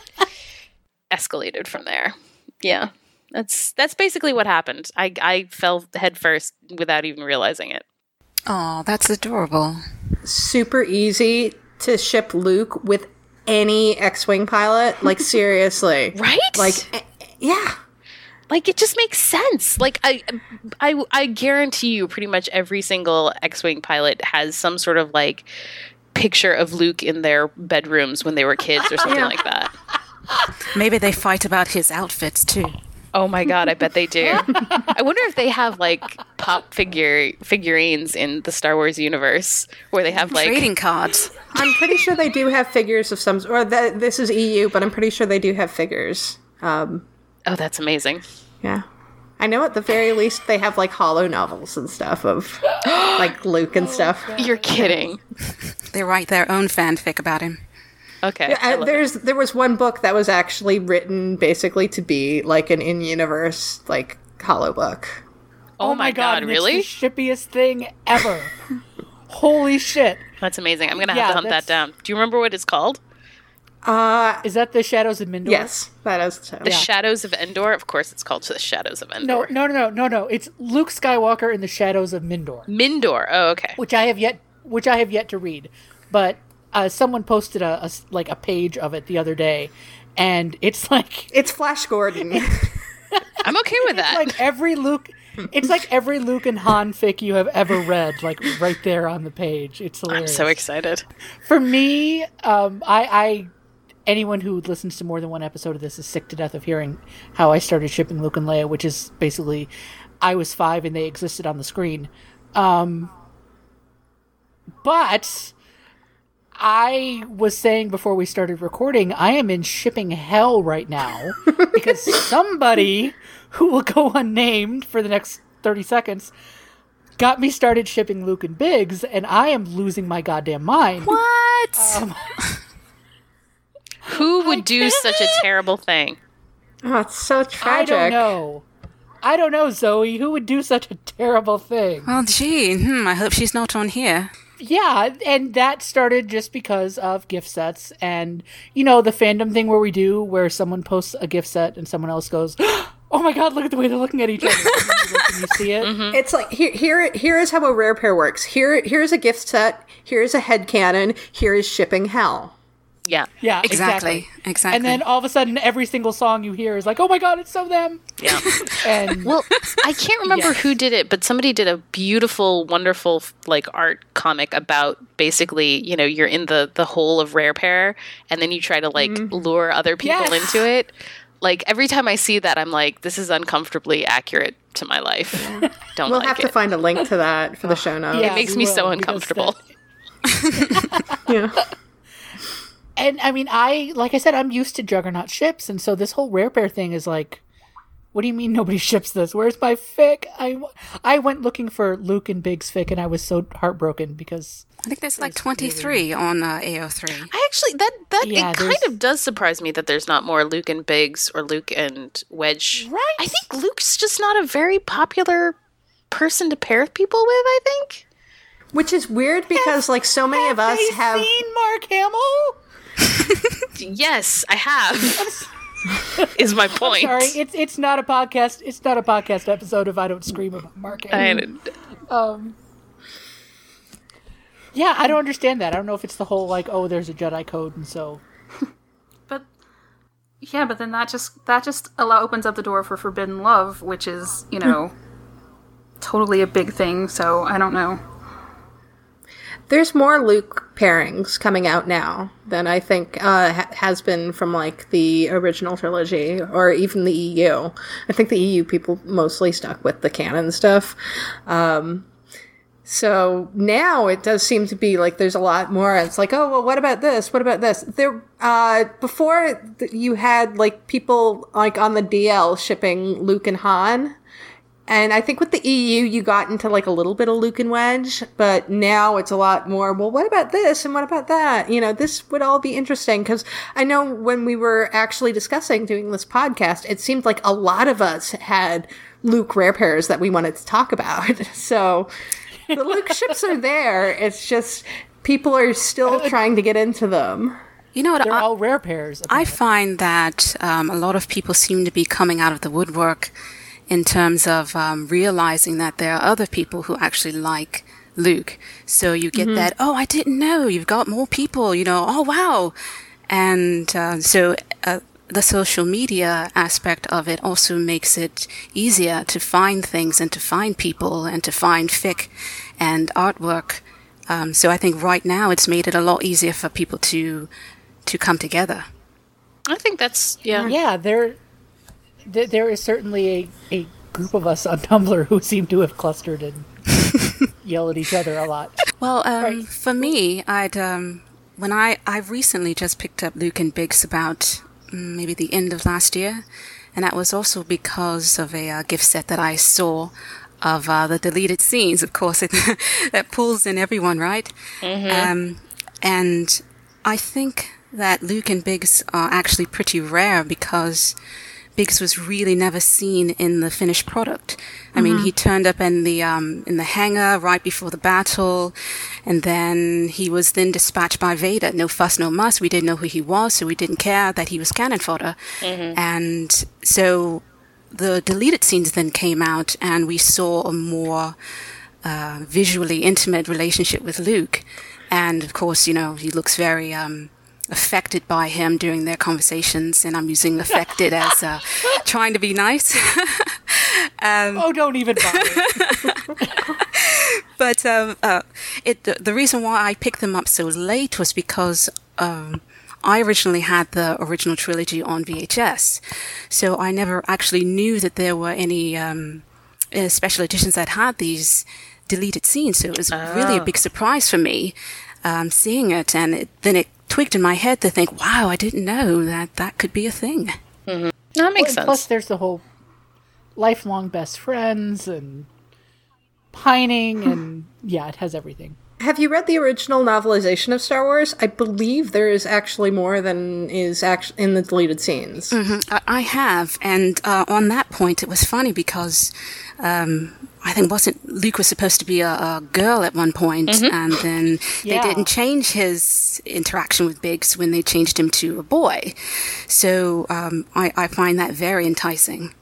escalated from there. Yeah. That's basically what happened. I fell headfirst without even realizing it. Oh, that's adorable. Super easy to ship Luke with any X-Wing pilot. Like, seriously. Right? Like, yeah. Like, it just makes sense. Like, I guarantee you pretty much every single X-Wing pilot has some sort of, like, picture of Luke in their bedrooms when they were kids or something like that. Maybe they fight about his outfits, too. Oh my god, I bet they do. I wonder if they have, like, pop figurines in the Star Wars universe where they have, like... trading cards. I'm pretty sure they do have figures of some... Or this is EU, but I'm pretty sure they do have figures. Oh, that's amazing. Yeah. I know at the very least they have, like, holo novels and stuff of, like, Luke and stuff. You're kidding. They write their own fanfic about him. Okay. Yeah, there was one book that was actually written basically to be, like, an in-universe, like, holo book. Oh my god, really? It's the shippiest thing ever. Holy shit. That's amazing. I'm going to have to hunt that down. Do you remember what it's called? Is that The Shadows of Mindor? Yes, that is The Shadows of Endor? Of course it's called The Shadows of Endor. No. It's Luke Skywalker in The Shadows of Mindor. Mindor. Oh, okay. Which I have yet to read. But someone posted a page of it the other day, and it's like... It's Flash Gordon. I'm okay with that. It's like every Luke and Han fic you have ever read, like right there on the page. It's hilarious. I'm so excited. For me, anyone who listens to more than one episode of this is sick to death of hearing how I started shipping Luke and Leia, which is basically I was 5 and they existed on the screen. But I was saying before we started recording, I am in shipping hell right now because somebody who will go unnamed for the next 30 seconds got me started shipping Luke and Biggs, and I am losing my goddamn mind. What? Who would do such a terrible thing? Oh, it's so tragic. I don't know, Zoe. Who would do such a terrible thing? Well, gee, I hope she's not on here. Yeah, and that started just because of gift sets and, the fandom thing where someone posts a gift set and someone else goes, oh my god, look at the way they're looking at each other. And you see it. Mm-hmm. It's like, here is how a rare pair works. Here's a gift set. Here's a headcanon. Here is shipping hell. Yeah. Yeah, exactly. And then all of a sudden, every single song you hear is like, oh my god, it's so them. Yeah. And well, I can't remember who did it, but somebody did a beautiful, wonderful, like, art comic about basically, you're in the hole of rare pair, and then you try to, like, lure other people into it. Like, every time I see that, I'm like, this is uncomfortably accurate to my life. We'll have to find a link to that for the show notes. Yeah, it makes me so uncomfortable. Yeah. And I mean, like I said, I'm used to Juggernaut ships, and so this whole rare pair thing is like, what do you mean nobody ships this? Where's my fic? I went looking for Luke and Biggs fic, and I was so heartbroken because I think there's like 23 on AO3. I actually it kind of does surprise me that there's not more Luke and Biggs or Luke and Wedge. Right. I think Luke's just not a very popular person to pair people with. I think, which is weird because like so many of us have seen Mark Hamill. Yes, I have. Is my point. I'm sorry, it's not a podcast. It's not a podcast episode if I don't scream about Mark Hamill. Yeah, I don't understand that. I don't know if it's the whole like, oh, there's a Jedi code, and so. But then that just opens up the door for forbidden love, which is totally a big thing. So I don't know. There's more Luke pairings coming out now than I think has been from like the original trilogy or even the EU. I think the EU people mostly stuck with the canon stuff. So now it does seem to be like there's a lot more. It's like, oh, well, what about this? What about this? There, before you had like people like on the DL shipping Luke and Han. And I think with the EU, you got into like a little bit of Luke and Wedge, but now it's a lot more, well, what about this and what about that? You know, this would all be interesting, because I know when we were actually discussing doing this podcast, it seemed like a lot of us had Luke rare pairs that we wanted to talk about. So the Luke ships are there. It's just people are still trying to get into them. You know what? They're all rare pairs. I find that a lot of people seem to be coming out of the woodwork in terms of realizing that there are other people who actually like Luke. So you get that, oh, I didn't know, you've got more people, you know, oh, wow. And so the social media aspect of it also makes it easier to find things and to find people and to find fic and artwork. So I think right now it's made it a lot easier for people to come together. I think that's, Yeah, there is certainly a group of us on Tumblr who seem to have clustered and yell at each other a lot. Well, for me, when I recently just picked up Luke and Biggs about maybe the end of last year, and that was also because of a gift set that I saw of the deleted scenes. Of course, that pulls in everyone, right? Mm-hmm. And I think that Luke and Biggs are actually pretty rare because Biggs was really never seen in the finished product. I mean, he turned up in the hangar right before the battle, and then he was then dispatched by Vader. No fuss, no muss. We didn't know who he was, so we didn't care that he was cannon fodder. And so the deleted scenes then came out, and we saw a more visually intimate relationship with Luke. And of course, you know, he looks very affected by him during their conversations, and I'm using affected as trying to be nice. Don't even bother. But the reason why I picked them up so late was because I originally had the original trilogy on VHS, so I never actually knew that there were any special editions that had these deleted scenes. So it was really a big surprise for me seeing it, and then it twigged in my head to think, wow, I didn't know that could be a thing. Mm-hmm. That makes sense. Plus, there's the whole lifelong best friends and pining, and yeah, it has everything. Have you read the original novelization of Star Wars? I believe there is actually more than is actually in the deleted scenes. Mm-hmm. I have, and on that point, it was funny because I think Luke was supposed to be a girl at one point, and then they didn't change his interaction with Biggs when they changed him to a boy. So I find that very enticing.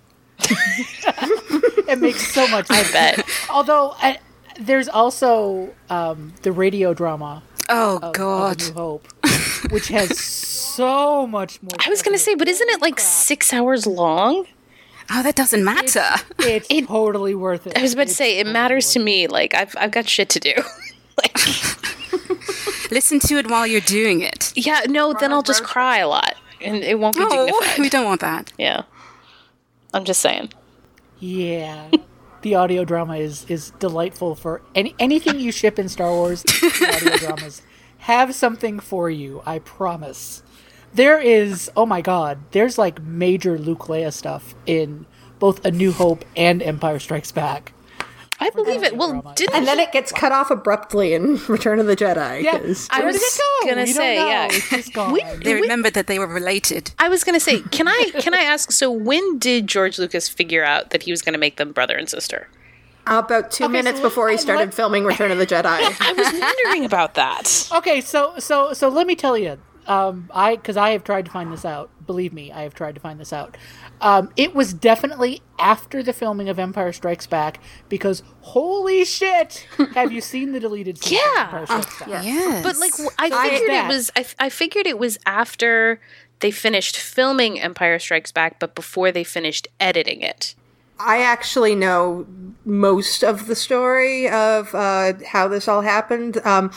It makes so much sense. I bet. Although there's also the radio drama. Oh, God. Of New Hope, which has so much more. I was going to say, but isn't it like 6 hours long? Oh, that doesn't matter. It's totally worth it. I was about to say, it matters to me. Like, I've got shit to do. Like, listen to it while you're doing it. Yeah, no, then I'll just cry a lot, and it won't be dignified. We don't want that. Yeah. I'm just saying. Yeah. The audio drama is delightful for anything you ship in Star Wars. The audio dramas have something for you, I promise. There is, oh my god, there's like major Luke Leia stuff in both A New Hope and Empire Strikes Back. I believe it. Well, and then it gets cut off abruptly in Return of the Jedi. Yeah, I was gonna say, yeah, it's just gone. They remembered that they were related. I was gonna say, can I ask? So, when did George Lucas figure out that he was gonna make them brother and sister? About 2 minutes before he started filming Return of the Jedi. I was wondering about that. Okay, so let me tell you, because I have tried to find this out. Believe me, I have tried to find this out. It was definitely after the filming of Empire Strikes Back, because holy shit, have you seen the deleted scenes of Empire Strikes Back? Yes. But like, I figured it was after they finished filming Empire Strikes Back, but before they finished editing it. I actually know most of the story of how this all happened.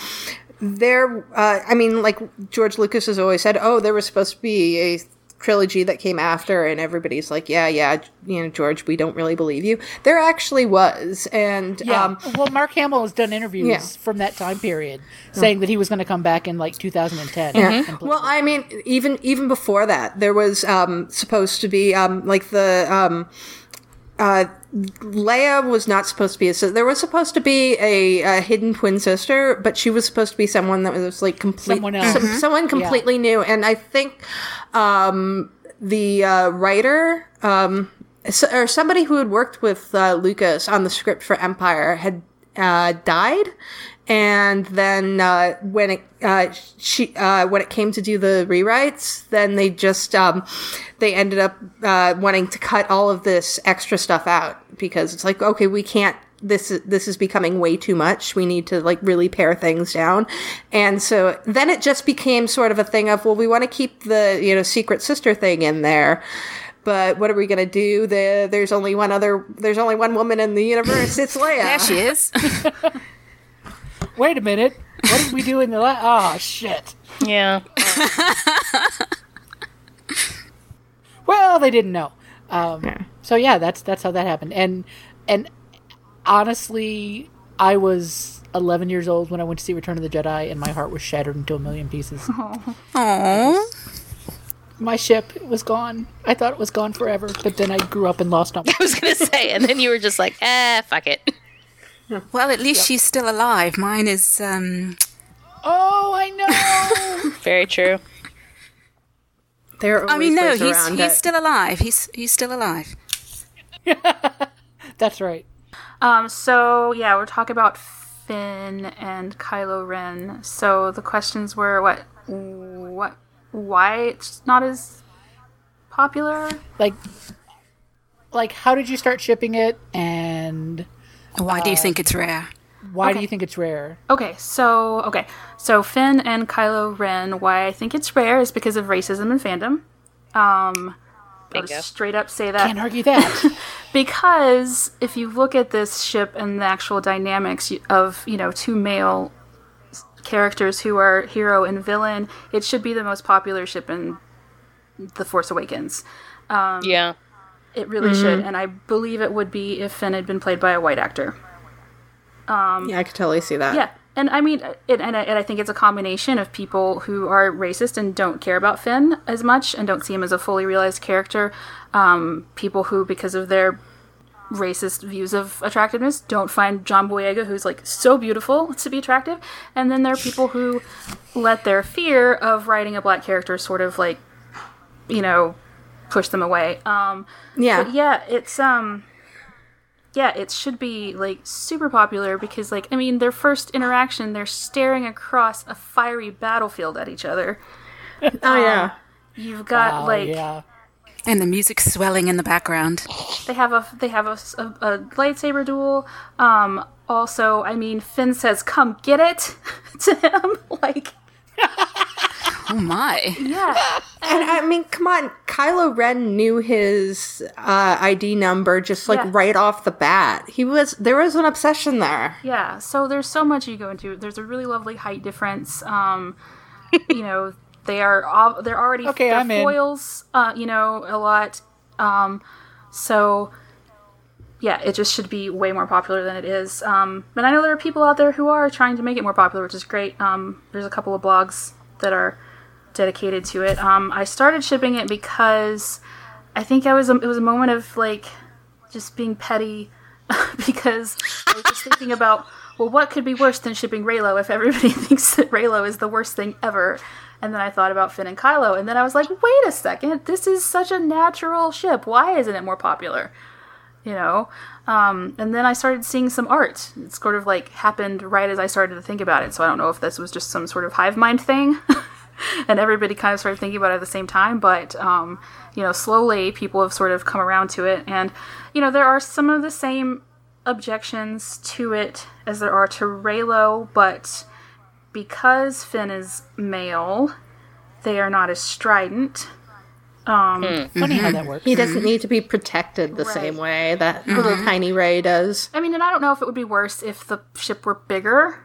Like George Lucas has always said, there was supposed to be a trilogy that came after, and everybody's like, yeah, George, we don't really believe you. There actually was, and well, Mark Hamill has done interviews from that time period saying that he was going to come back in like 2010. Yeah. Well, I mean, even before that, there was supposed to be Leia was not supposed to be there was supposed to be a hidden twin sister, but she was supposed to be someone that was like someone else. Someone completely new. And I think the writer or somebody who had worked with Lucas on the script for Empire had died. And then when it came to do the rewrites, then they just they ended up wanting to cut all of this extra stuff out because it's like, okay, we can't. This is becoming way too much. We need to like really pare things down. And so then it just became sort of a thing of, well, we want to keep the secret sister thing in there. But what are we going to do? There's only one woman in the universe. It's Leia. There she is. Wait a minute. What did we do in the oh, shit. Yeah. Well, they didn't know. So yeah, that's how that happened. And honestly, I was 11 years old when I went to see Return of the Jedi, and my heart was shattered into a million pieces. Aww. My ship was gone. I thought it was gone forever, but then I grew up and lost all. I was going to say, and then you were just like, fuck it. Well, at least she's still alive. Mine is, Oh, I know! Very true. He's still alive. He's still alive. That's right. So, yeah, we're talking about Finn and Kylo Ren. So the questions were, why it's not as popular? Like, how did you start shipping it, and why do you think it's rare? Why do you think it's rare? Okay, so Finn and Kylo Ren, why I think it's rare is because of racism and fandom. I'll straight up say that. Can't argue that. Because if you look at this ship and the actual dynamics of, two male characters who are hero and villain, it should be the most popular ship in The Force Awakens. Yeah. It really should, and I believe it would be if Finn had been played by a white actor. Yeah, I could totally see that. Yeah, and I mean, and I think it's a combination of people who are racist and don't care about Finn as much and don't see him as a fully realized character. People who, because of their racist views of attractiveness, don't find John Boyega, who's like so beautiful, to be attractive. And then there are people who let their fear of writing a black character sort of like, push them away. But yeah, it's it should be like super popular because their first interaction, they're staring across a fiery battlefield at each other. Oh yeah. You've got and the music's swelling in the background. They have a lightsaber duel. Also, Finn says, "Come get it," to him. Oh my. Yeah. And come on, Kylo Ren knew his ID number just right off the bat. There was an obsession there. Yeah, so there's so much you go into. There's a really lovely height difference. They're already foils, a lot. So yeah, it just should be way more popular than it is. But I know there are people out there who are trying to make it more popular, which is great. There's a couple of blogs that are dedicated to it. I started shipping it because I think it was a moment of just being petty because I was just thinking about, well, what could be worse than shipping Reylo if everybody thinks that Reylo is the worst thing ever? And then I thought about Finn and Kylo, and then I was like, wait a second, this is such a natural ship. Why isn't it more popular? And then I started seeing some art. It sort of happened right as I started to think about it. So I don't know if this was just some sort of hive mind thing. And everybody kind of started thinking about it at the same time. But, slowly people have sort of come around to it. And, there are some of the same objections to it as there are to Reylo. But because Finn is male, they are not as strident. Funny how that works. He doesn't need to be protected the same way that little tiny Rey does. And I don't know if it would be worse if the ship were bigger.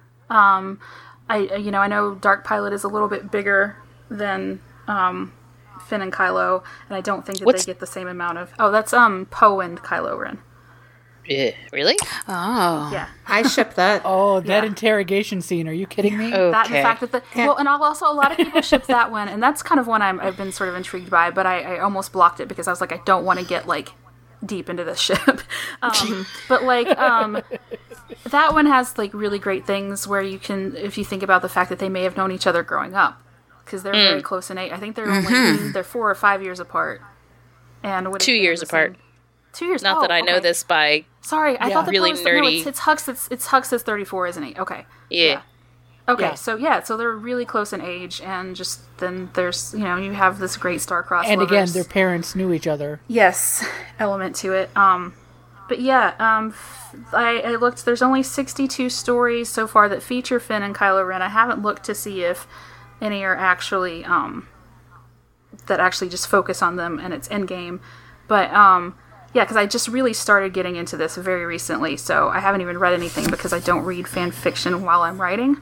I know Dark Pilot is a little bit bigger than Finn and Kylo, and I don't think that they get the same amount of. Oh, that's Poe and Kylo Ren. Really? Oh, yeah. I ship that. Oh, that interrogation scene. Are you kidding me? Okay. That and the fact that and also a lot of people ship that one, and that's kind of one I've been sort of intrigued by, but I almost blocked it because I was like, I don't want to get deep into this ship. But like that one has like really great things where you can, if you think about the fact that they may have known each other growing up, because they're very close in age. I think they're only they're 4 or 5 years apart. And 2 years apart. 2 years. Not that I know this by. Sorry, I thought that really nerdy. No, it's Hux. It's Hux that's 34, isn't he? Okay. Yeah. Okay, so they're really close in age, and just then there's you have this great star-crossed and lovers. again, their parents knew each other. Yes, element to it. But yeah, I looked. There's only 62 stories so far that feature Finn and Kylo Ren. I haven't looked to see if any are actually that actually just focus on them and it's endgame. But yeah, because I just really started getting into this very recently, so I haven't even read anything because I don't read fan fiction while I'm writing.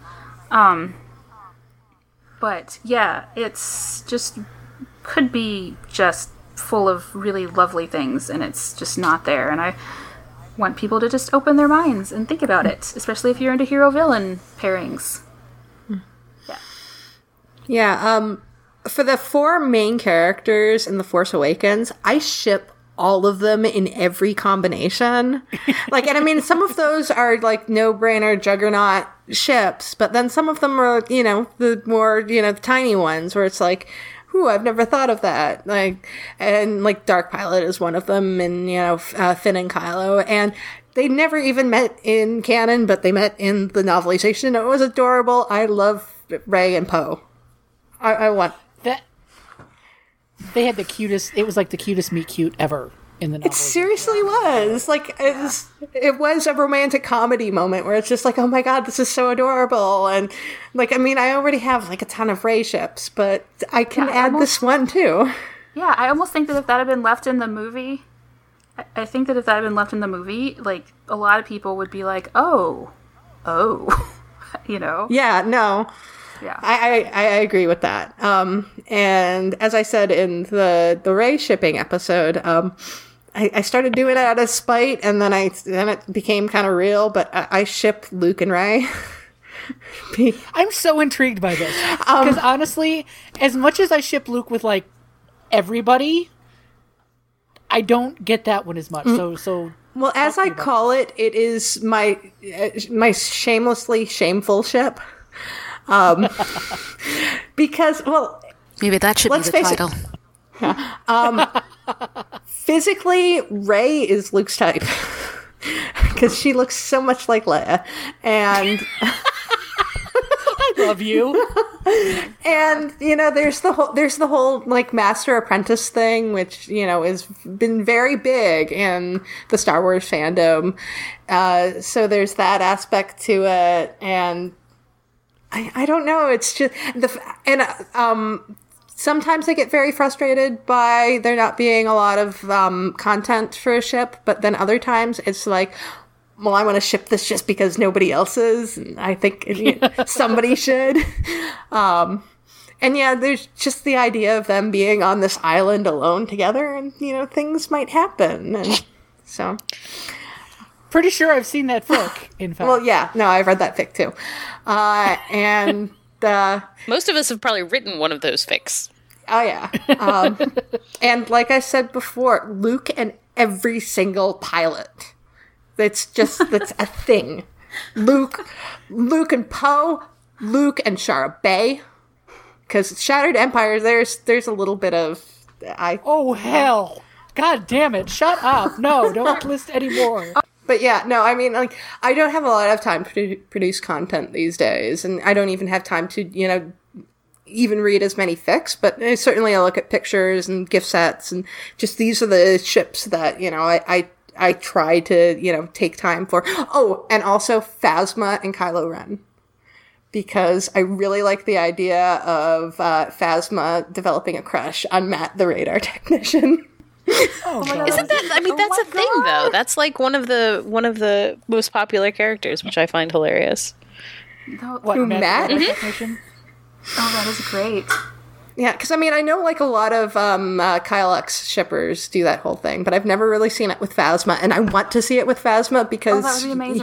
But yeah, it's just could be just full of really lovely things, and it's just not there. And I want people to just open their minds and think about it, especially if you're into hero-villain pairings. Yeah, for the 4 main characters in The Force Awakens, I ship all of them in every combination. And I mean, some of those are like no-brainer juggernaut ships, but then some of them are, the more, the tiny ones where it's like, ooh, I've never thought of that. And Dark Pilot is one of them, and, Finn and Kylo, and they never even met in canon, but they met in the novelization. It was adorable. I love Rey and Poe. I want that. They had the cutest. It was like the cutest meet cute ever in the novel. It seriously was. It was a romantic comedy moment where it's just like, oh my god, this is so adorable. And I already have a ton of Rey ships, but I can add this one too. Yeah, I almost think that if that had been left in the movie, I think that if that had been left in the movie, a lot of people would be like, oh, Yeah, no. Yeah, I agree with that. And as I said in the Rey shipping episode, I started doing it out of spite, and then it became kind of real. But I ship Luke and Rey. I'm so intrigued by this because honestly, as much as I ship Luke with everybody, I don't get that one as much. So well, as I call it, it is my shamelessly shameful ship. Because, well, maybe that should be the title. Physically, Rey is Luke's type because she looks so much like Leia, and I love you. And there's the whole master apprentice thing, which has been very big in the Star Wars fandom. So there's that aspect to it, and I don't know. It's just sometimes I get very frustrated by there not being a lot of content for a ship, but then other times it's like, well, I want to ship this just because nobody else is, and I think somebody should. And yeah, there's just the idea of them being on this island alone together, and things might happen, and so. Pretty sure I've seen that fic, in fact. Well, yeah. No, I've read that fic, too. And... most of us have probably written one of those fics. Oh, yeah. And like I said before, Luke and every single pilot. That's a thing. Luke and Poe, Luke and Shara Bey. Because Shattered Empire, there's a little bit of... Oh, hell. God damn it. Shut up. No, don't list anymore. But yeah, no, I mean, I don't have a lot of time to produce content these days, and I don't even have time to, even read as many fics, but certainly I look at pictures and gift sets, and just these are the ships that, I try to, take time for. Oh, and also Phasma and Kylo Ren. Because I really like the idea of Phasma developing a crush on Matt the radar technician. Oh, isn't that? I mean, that's a thing, though. That's one of the most popular characters, which I find hilarious. What, Matt? Mm-hmm. Oh, that is great. Yeah, because I mean, I know a lot of Kyle X shippers do that whole thing, but I've never really seen it with Phasma, and I want to see it with Phasma because that would be amazing.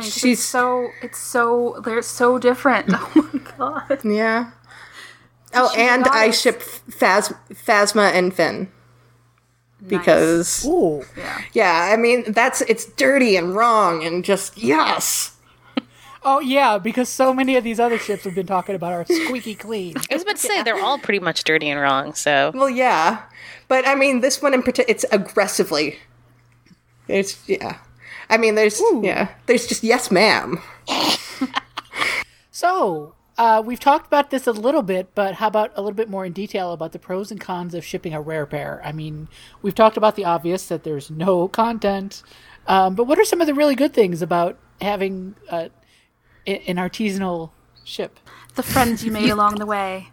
They're so different. Oh my god. Yeah. Oh, and I ship Phasma and Finn. because Ooh. yeah, I mean it's dirty and wrong and just yes. Oh yeah, because so many of these other ships we've been talking about are squeaky clean. I was about to say they're all pretty much dirty and wrong. So Well, yeah, but I mean this one in particular, it's aggressively. It's I mean there's there's just yes ma'am. So we've talked about this a little bit, but how about a little bit more in detail about the pros and cons of shipping a rare pair? I mean, we've talked about the obvious, that there's no content, but what are some of the really good things about having an artisanal ship? The friends you made along the way.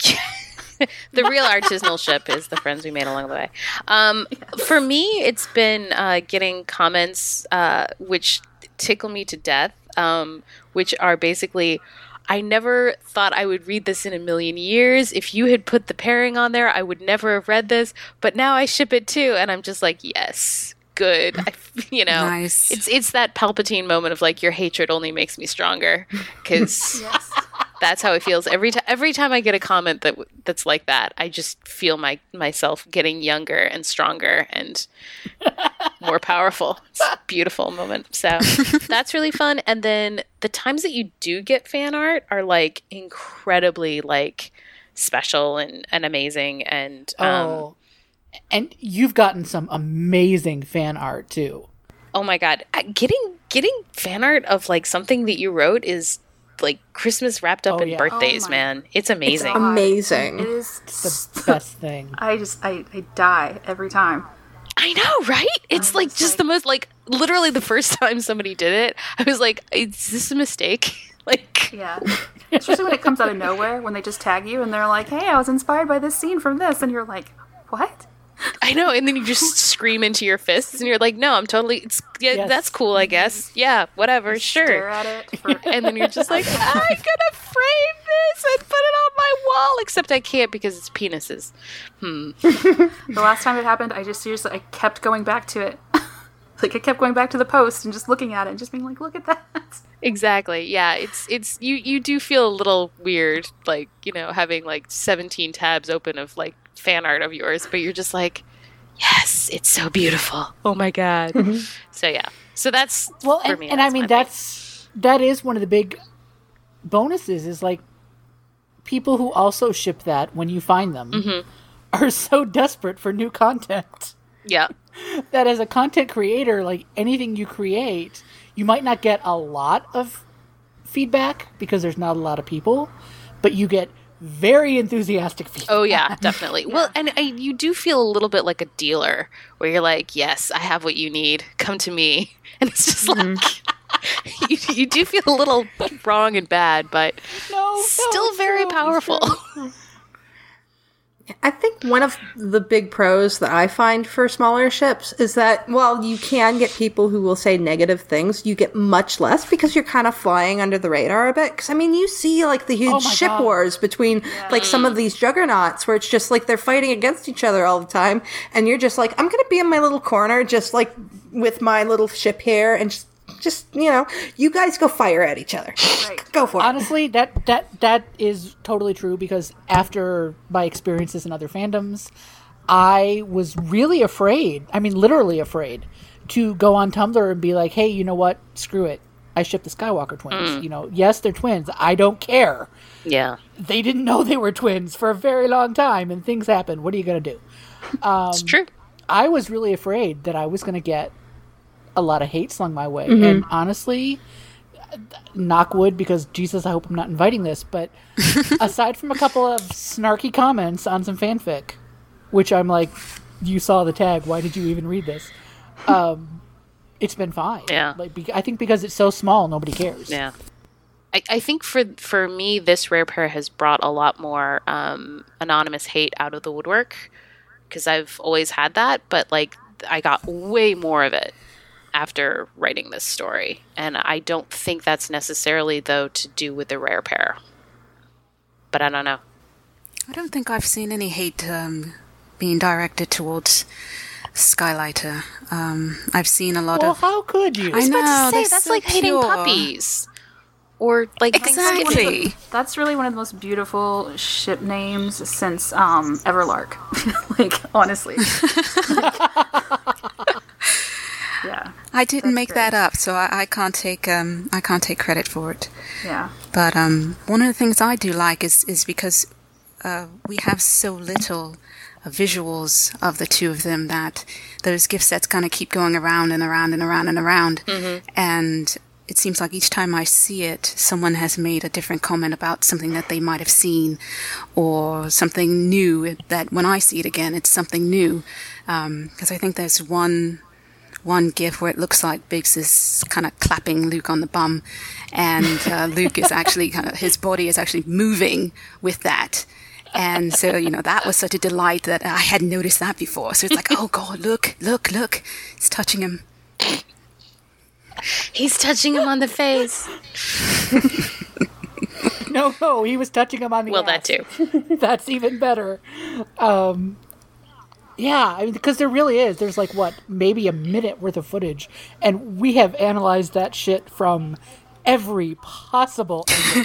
the real artisanal ship is the friends we made along the way. For me, it's been getting comments which tickle me to death, which are basically, I never thought I would read this in a million years. If you had put the pairing on there, I would never have read this, but now I ship it too. And I'm just like, yes. Good. Nice. It's that Palpatine moment of like, your hatred only makes me stronger, because that's how it feels every time I get a comment that's like that. I just feel myself getting younger and stronger and more powerful. It's a beautiful moment. So that's really fun. And then the times that you do get fan art are like incredibly like special and amazing and And you've gotten some amazing fan art too. Oh my god, getting fan art of like something that you wrote is like Christmas wrapped up in birthdays, man. It's amazing. It's amazing. It is the best thing. I die every time. I know, right? It's like just the most, like, literally the first time somebody did it, I was like, is this a mistake? Like, yeah. Especially when it comes out of nowhere, when they just tag you and they're like, hey, I was inspired by this scene from this, and you're like, what? I know, and then you just scream into your fists, and you're like, "No, I'm totally. That's cool, I guess. Yeah, whatever, sure." Stare at it, and then you're just like, "I'm gonna frame this and put it on my wall." Except I can't because it's penises. The last time it happened, I kept going back to it. Like I kept going back to the post and just looking at it and just being like, "Look at that." Exactly. Yeah. It's you do feel a little weird, like, you know, having like 17 tabs open of like fan art of yours, but you're just like, yes, it's so beautiful. Oh my god. So yeah. So that's for me. And I mean that is one of the big bonuses is like people who also ship that when you find them are so desperate for new content. Yeah. That as a content creator, like anything you create, you might not get a lot of feedback because there's not a lot of people, but you get very enthusiastic feedback. Oh yeah, definitely. Yeah. Well, and you do feel a little bit like a dealer where you're like, yes, I have what you need. Come to me. And it's just like, you do feel a little wrong and bad, but still very powerful. I think one of the big pros that I find for smaller ships is that while you can get people who will say negative things, you get much less because you're kind of flying under the radar a bit. Because, I mean, you see, like, the huge ship wars between, like, some of these juggernauts where it's just, like, they're fighting against each other all the time. And you're just like, I'm going to be in my little corner just, like, with my little ship here and just, you know, you guys go fire at each other. Right. Go for it. Honestly, that is totally true because after my experiences in other fandoms, I was really afraid, I mean literally afraid, to go on Tumblr and be like, hey, you know what? Screw it. I ship the Skywalker twins. You know, yes, they're twins. I don't care. Yeah. They didn't know they were twins for a very long time and things happen. What are you going to do? It's true. I was really afraid that I was going to get a lot of hate slung my way. And honestly, knock wood, because Jesus, I hope I'm not inviting this, but aside from a couple of snarky comments on some fanfic, which I'm like, you saw the tag, why did you even read this? It's been fine. Yeah. Like, I think because it's so small, nobody cares. Yeah. I think for me, this rare pair has brought a lot more anonymous hate out of the woodwork, because I've always had that, but like I got way more of it after writing this story, and I don't think that's necessarily though to do with the rare pair, but I don't know. I don't think I've seen any hate being directed towards Skylighter. I've seen a lot of. Well, how could you? I know that's like hating puppies. or like exactly. That's really one of the most beautiful ship names since Everlark. Like, honestly. Yeah. I didn't make that up, so I can't take credit for it. Yeah. But one of the things I do like is because we have so little visuals of the two of them that those gift sets kind of keep going around and around and around and around. Mm-hmm. And it seems like each time I see it, someone has made a different comment about something that they might have seen, or something new that when I see it again, it's something new. Because I think there's one gif where it looks like Biggs is kind of clapping Luke on the bum, and Luke is actually his body is actually moving with that. And so, that was such a delight that I hadn't noticed that before. So it's like, oh God, look, it's touching him. He's touching him on the face. No, he was touching him on the ass. That too. That's even better. Yeah, I mean, because there really is. There's like, maybe a minute worth of footage. And we have analyzed that shit from every possible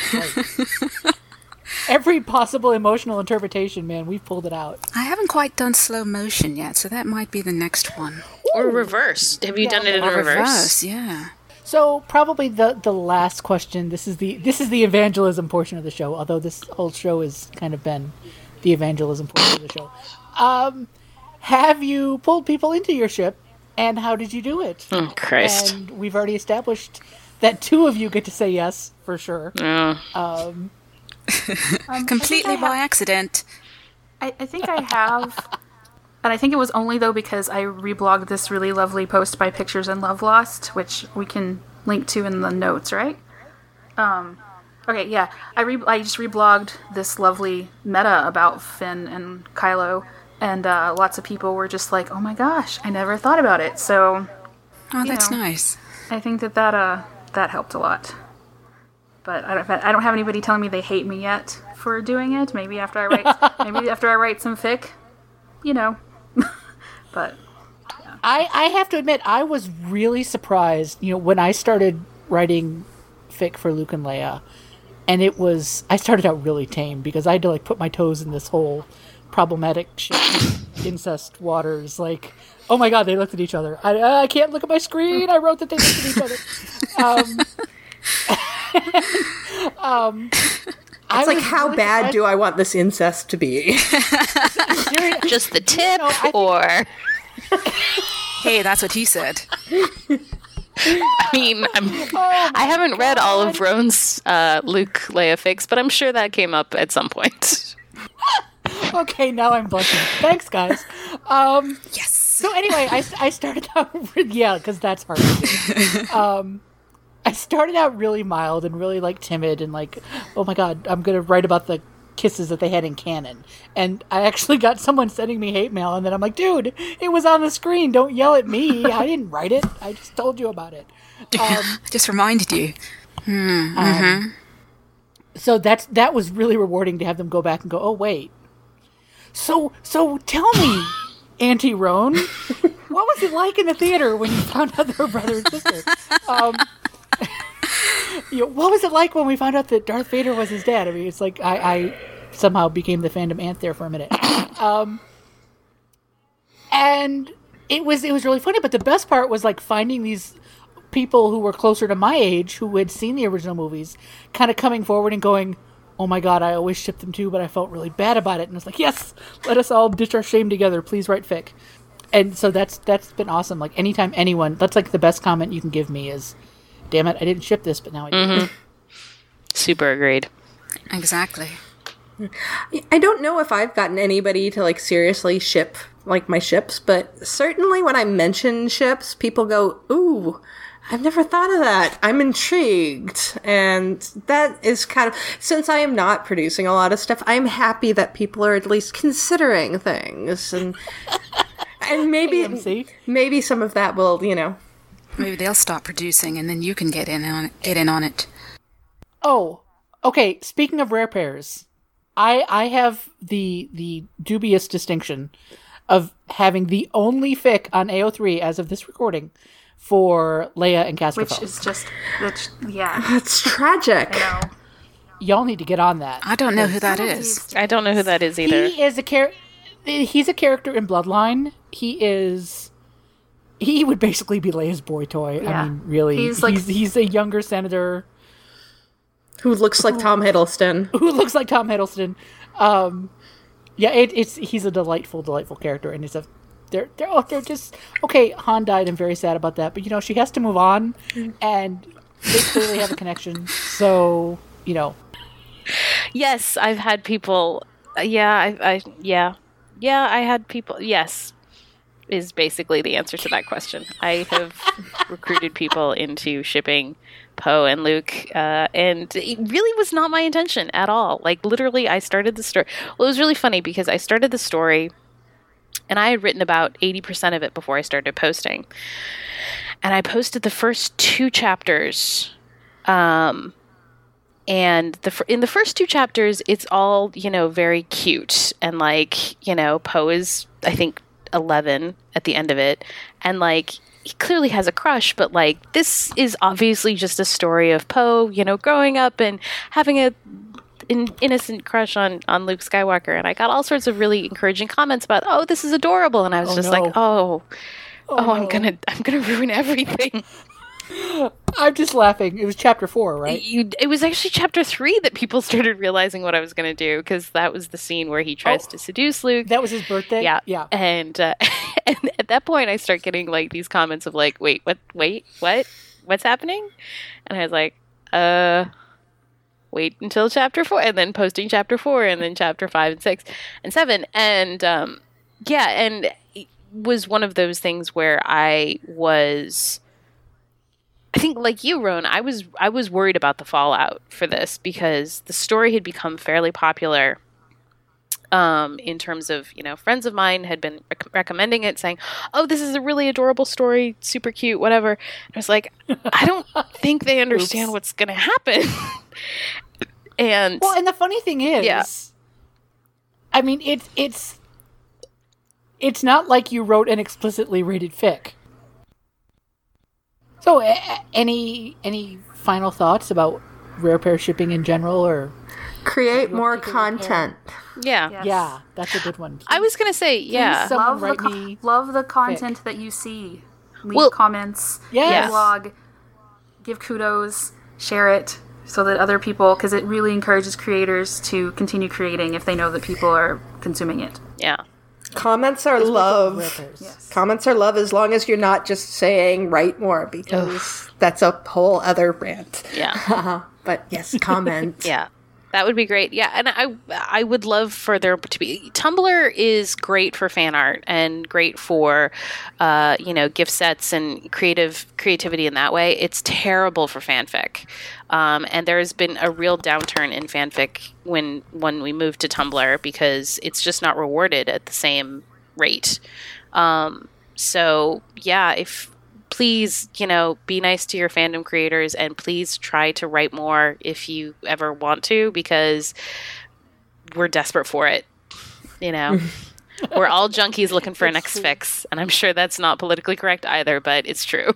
every possible emotional interpretation, man. We've pulled it out. I haven't quite done slow motion yet, so that might be the next one. Or reverse. Have you done it in reverse? Yeah. So probably the last question. This is the evangelism portion of the show. Although this whole show has kind of been the evangelism portion of the show. Have you pulled people into your ship, and how did you do it? Oh, Christ! And we've already established that 2 of you get to say yes for sure. Completely by accident. I think I have, and I think it was only though because I reblogged this really lovely post by Pictures and Love Lost, which we can link to in the notes, right? Okay, yeah. I just reblogged this lovely meta about Finn and Kylo, and lots of people were just like, "Oh my gosh, I never thought about it." So, that's nice. I think that helped a lot. But I don't have anybody telling me they hate me yet for doing it. Maybe after I write some fic, But yeah. I have to admit, I was really surprised. When I started writing fic for Luke and Leia, and I started out really tame because I had to put my toes in this whole problematic shit, incest waters. Like, oh my God, they looked at each other. I can't look at my screen. I wrote that they looked at each other. It's like, how really bad do I want this incest to be? Just the tip, or hey, that's what he said. I mean, I haven't read all of Roan's Luke Leia fics, but I'm sure that came up at some point. Okay, now I'm blushing. Thanks, guys. Yes. So anyway, I started out because that's hard to do. I started out really mild and really timid and oh my God, I'm gonna write about the kisses that they had in canon. And I actually got someone sending me hate mail, and then I'm like, dude, it was on the screen. Don't yell at me. I didn't write it. I just told you about it. Just reminded you. Mm-hmm. So that was really rewarding to have them go back and go, oh wait. So tell me, Auntie Roan, what was it like in the theater when you found out they were brother and sister? What was it like when we found out that Darth Vader was his dad? I mean, it's like I somehow became the fandom ant there for a minute. And it was really funny, but the best part was finding these people who were closer to my age who had seen the original movies kind of coming forward and going, oh my God, I always shipped them too, but I felt really bad about it. And it's like, yes, let us all ditch our shame together. Please write fic. And so that's been awesome. Anytime anyone, that's the best comment you can give me is, damn it, I didn't ship this, but now I do. Mm-hmm. Super agreed. Exactly. I don't know if I've gotten anybody to seriously ship my ships, but certainly when I mention ships, people go, ooh, I've never thought of that. I'm intrigued. And that is kind of, since I am not producing a lot of stuff, I'm happy that people are at least considering things. And maybe some of that will, Maybe they'll stop producing, and then you can get in on it. Oh, okay. Speaking of rare pairs, I have the dubious distinction of having the only fic on AO3 as of this recording for Leia and Castor Which Poe. is just, yeah. That's tragic. I know. Y'all need to get on that. I don't know who that is. I don't know who that is either. He is he's a character in Bloodline. He would basically be Leia's boy toy. Yeah. I mean, really. He's a younger senator Who looks like Tom Hiddleston. who looks like Tom Hiddleston. He's a delightful character, and they're just okay. Han died. I'm very sad about that, but she has to move on, and they clearly have a connection. So Yes, I've had people. I had people. Yes, is basically the answer to that question. I have recruited people into shipping Poe and Luke, and it really was not my intention at all. Like, literally, I started the story. Well, it was really funny because I started the story, and I had written about 80% of it before I started posting. And I posted the first 2 chapters, and in the first 2 chapters, it's all, very cute. And, Poe is, I think, 11 at the end of it. And, he clearly has a crush, but, this is obviously just a story of Poe, growing up and having an innocent crush on Luke Skywalker. And I got all sorts of really encouraging comments about, oh, this is adorable. And I was no. I'm gonna ruin everything. I'm just laughing. It was chapter 4, right? It was actually chapter 3 that people started realizing what I was going to do, because that was the scene where he tries to seduce Luke. That was his birthday? Yeah. And at that point, I start getting these comments of wait, what's happening? And I was like, wait until chapter 4, and then posting chapter 4, and then chapter 5 and 6 and 7, and and it was one of those things where I think, like you, Roan, I was worried about the fallout for this, because the story had become fairly popular. In terms of, friends of mine had been recommending it, saying, "Oh, this is a really adorable story, super cute, whatever." And I was like, I don't think they understand what's going to happen. And the funny thing is, I mean, it's not like you wrote an explicitly rated fic. So, any final thoughts about rare pair shipping in general, or create more content? Yeah, Yes. Yeah, that's a good one. I was gonna say, yeah, someone love the content that you see. Leave comments, yes. blog, give kudos, share it, so that other people, because it really encourages creators to continue creating if they know that people are consuming it. Yeah. Comments are love. Yes. Comments are love, as long as you're not just saying write more, because that's a whole other rant. Yeah. But yes, comment. Yeah. That would be great. Yeah, and I would love for there to be... Tumblr is great for fan art and great for, gift sets and creativity in that way. It's terrible for fanfic. And there has been a real downturn in fanfic when we moved to Tumblr, because it's just not rewarded at the same rate. So, yeah, please, be nice to your fandom creators, and please try to write more if you ever want to, because we're desperate for it. We're all junkies looking for an next fix, and I'm sure that's not politically correct either, but it's true.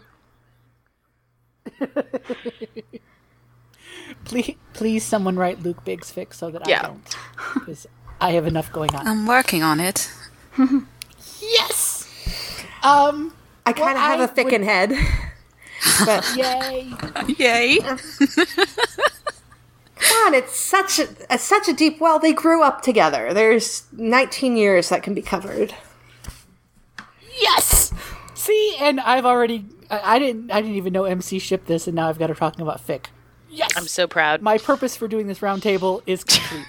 Please, someone write Luke Biggs fic so that I don't, because I have enough going on. I'm working on it. Yes. I kind of have a thickened head. But Yay! Yay! Come on, it's such a deep well. They grew up together. There's 19 years that can be covered. Yes. See, and I've already I didn't even know MC shipped this, and now I've got her talking about fic. Yes, I'm so proud. My purpose for doing this roundtable is complete.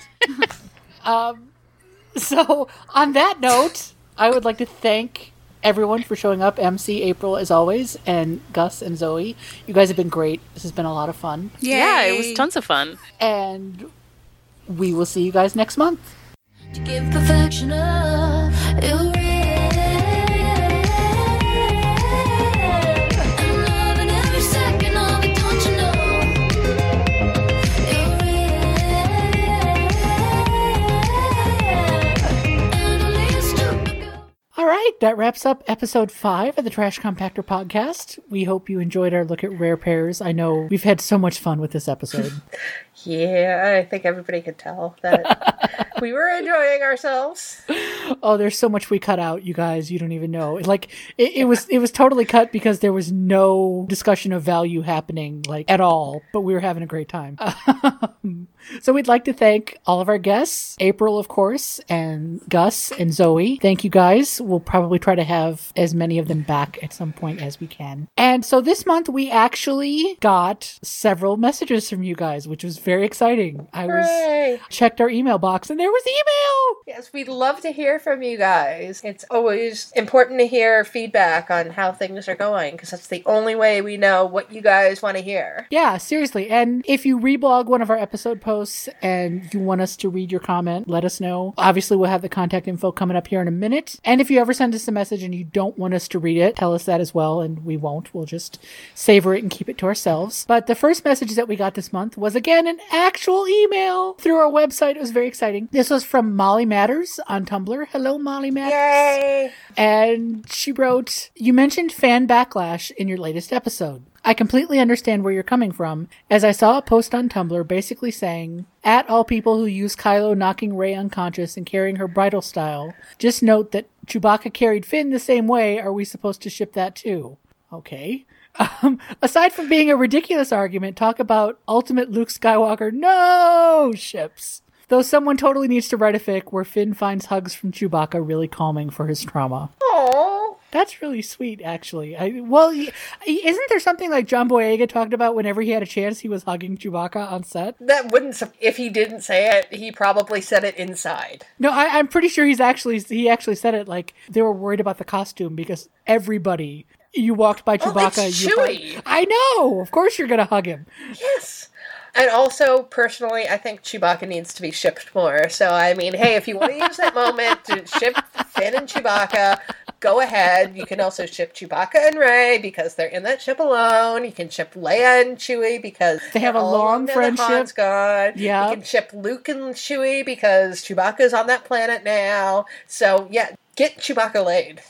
So on that note, I would like to thank everyone for showing up. MC, April, as always, and Gus and Zoe. You guys have been great. This has been a lot of fun. Yay. Yeah, it was tons of fun. And we will see you guys next month. To give perfection up, and loving every second of it, don't you know? All right. That wraps up episode 5 of the Trash Compactor podcast. We hope you enjoyed our look at rare pairs. I know we've had so much fun with this episode. Yeah, I think everybody could tell that we were enjoying ourselves. Oh, there's so much we cut out, you guys. You don't even know. Like it was totally cut because there was no discussion of value happening, like, at all. But we were having a great time. So we'd like to thank all of our guests, April, of course, and Gus and Zoe. Thank you, guys. We'll probably try to have as many of them back at some point as we can. And so this month we actually got several messages from you guys, which was very exciting. I checked our email box and there was email. Yes, we'd love to hear from you guys. It's always important to hear feedback on how things are going because that's the only way we know what you guys want to hear. Yeah, seriously. And if you reblog one of our episode posts and you want us to read your comment, let us know. Obviously, we'll have the contact info coming up here in a minute. And if you ever send us a message and you don't want us to read it, tell us that as well, and we won't. We'll just savor it and keep it to ourselves. But the first message that we got this month was, again, an actual email through our website. It was very exciting. This was from Molly Matters on Tumblr. Hello, Molly Matters. Yay! And she wrote, "You mentioned fan backlash in your latest episode. I completely understand where you're coming from, as I saw a post on Tumblr basically saying, at all people who use Kylo knocking Rey unconscious and carrying her bridal style, just note that Chewbacca carried Finn the same way. Are we supposed to ship that too?" Okay. Aside from being a ridiculous argument, talk about ultimate Luke Skywalker no ships. Though someone totally needs to write a fic where Finn finds hugs from Chewbacca really calming for his trauma. Aww. That's really sweet, actually. Isn't there something like John Boyega talked about whenever he had a chance he was hugging Chewbacca on set? That wouldn't, if he didn't say it, he probably said it inside. No, I'm pretty sure he actually said it like they were worried about the costume because everybody, you walked by Chewbacca. Oh, it's Chewie. I know! Of course you're gonna hug him. Yes! And also, personally, I think Chewbacca needs to be shipped more. So, I mean, hey, if you want to use that moment to ship Finn and Chewbacca, go ahead. You can also ship Chewbacca and Rey because they're in that ship alone. You can ship Leia and Chewie because they have a long friendship. Han's gone. Yeah. You can ship Luke and Chewie because Chewbacca's on that planet now. So, yeah, get Chewbacca laid.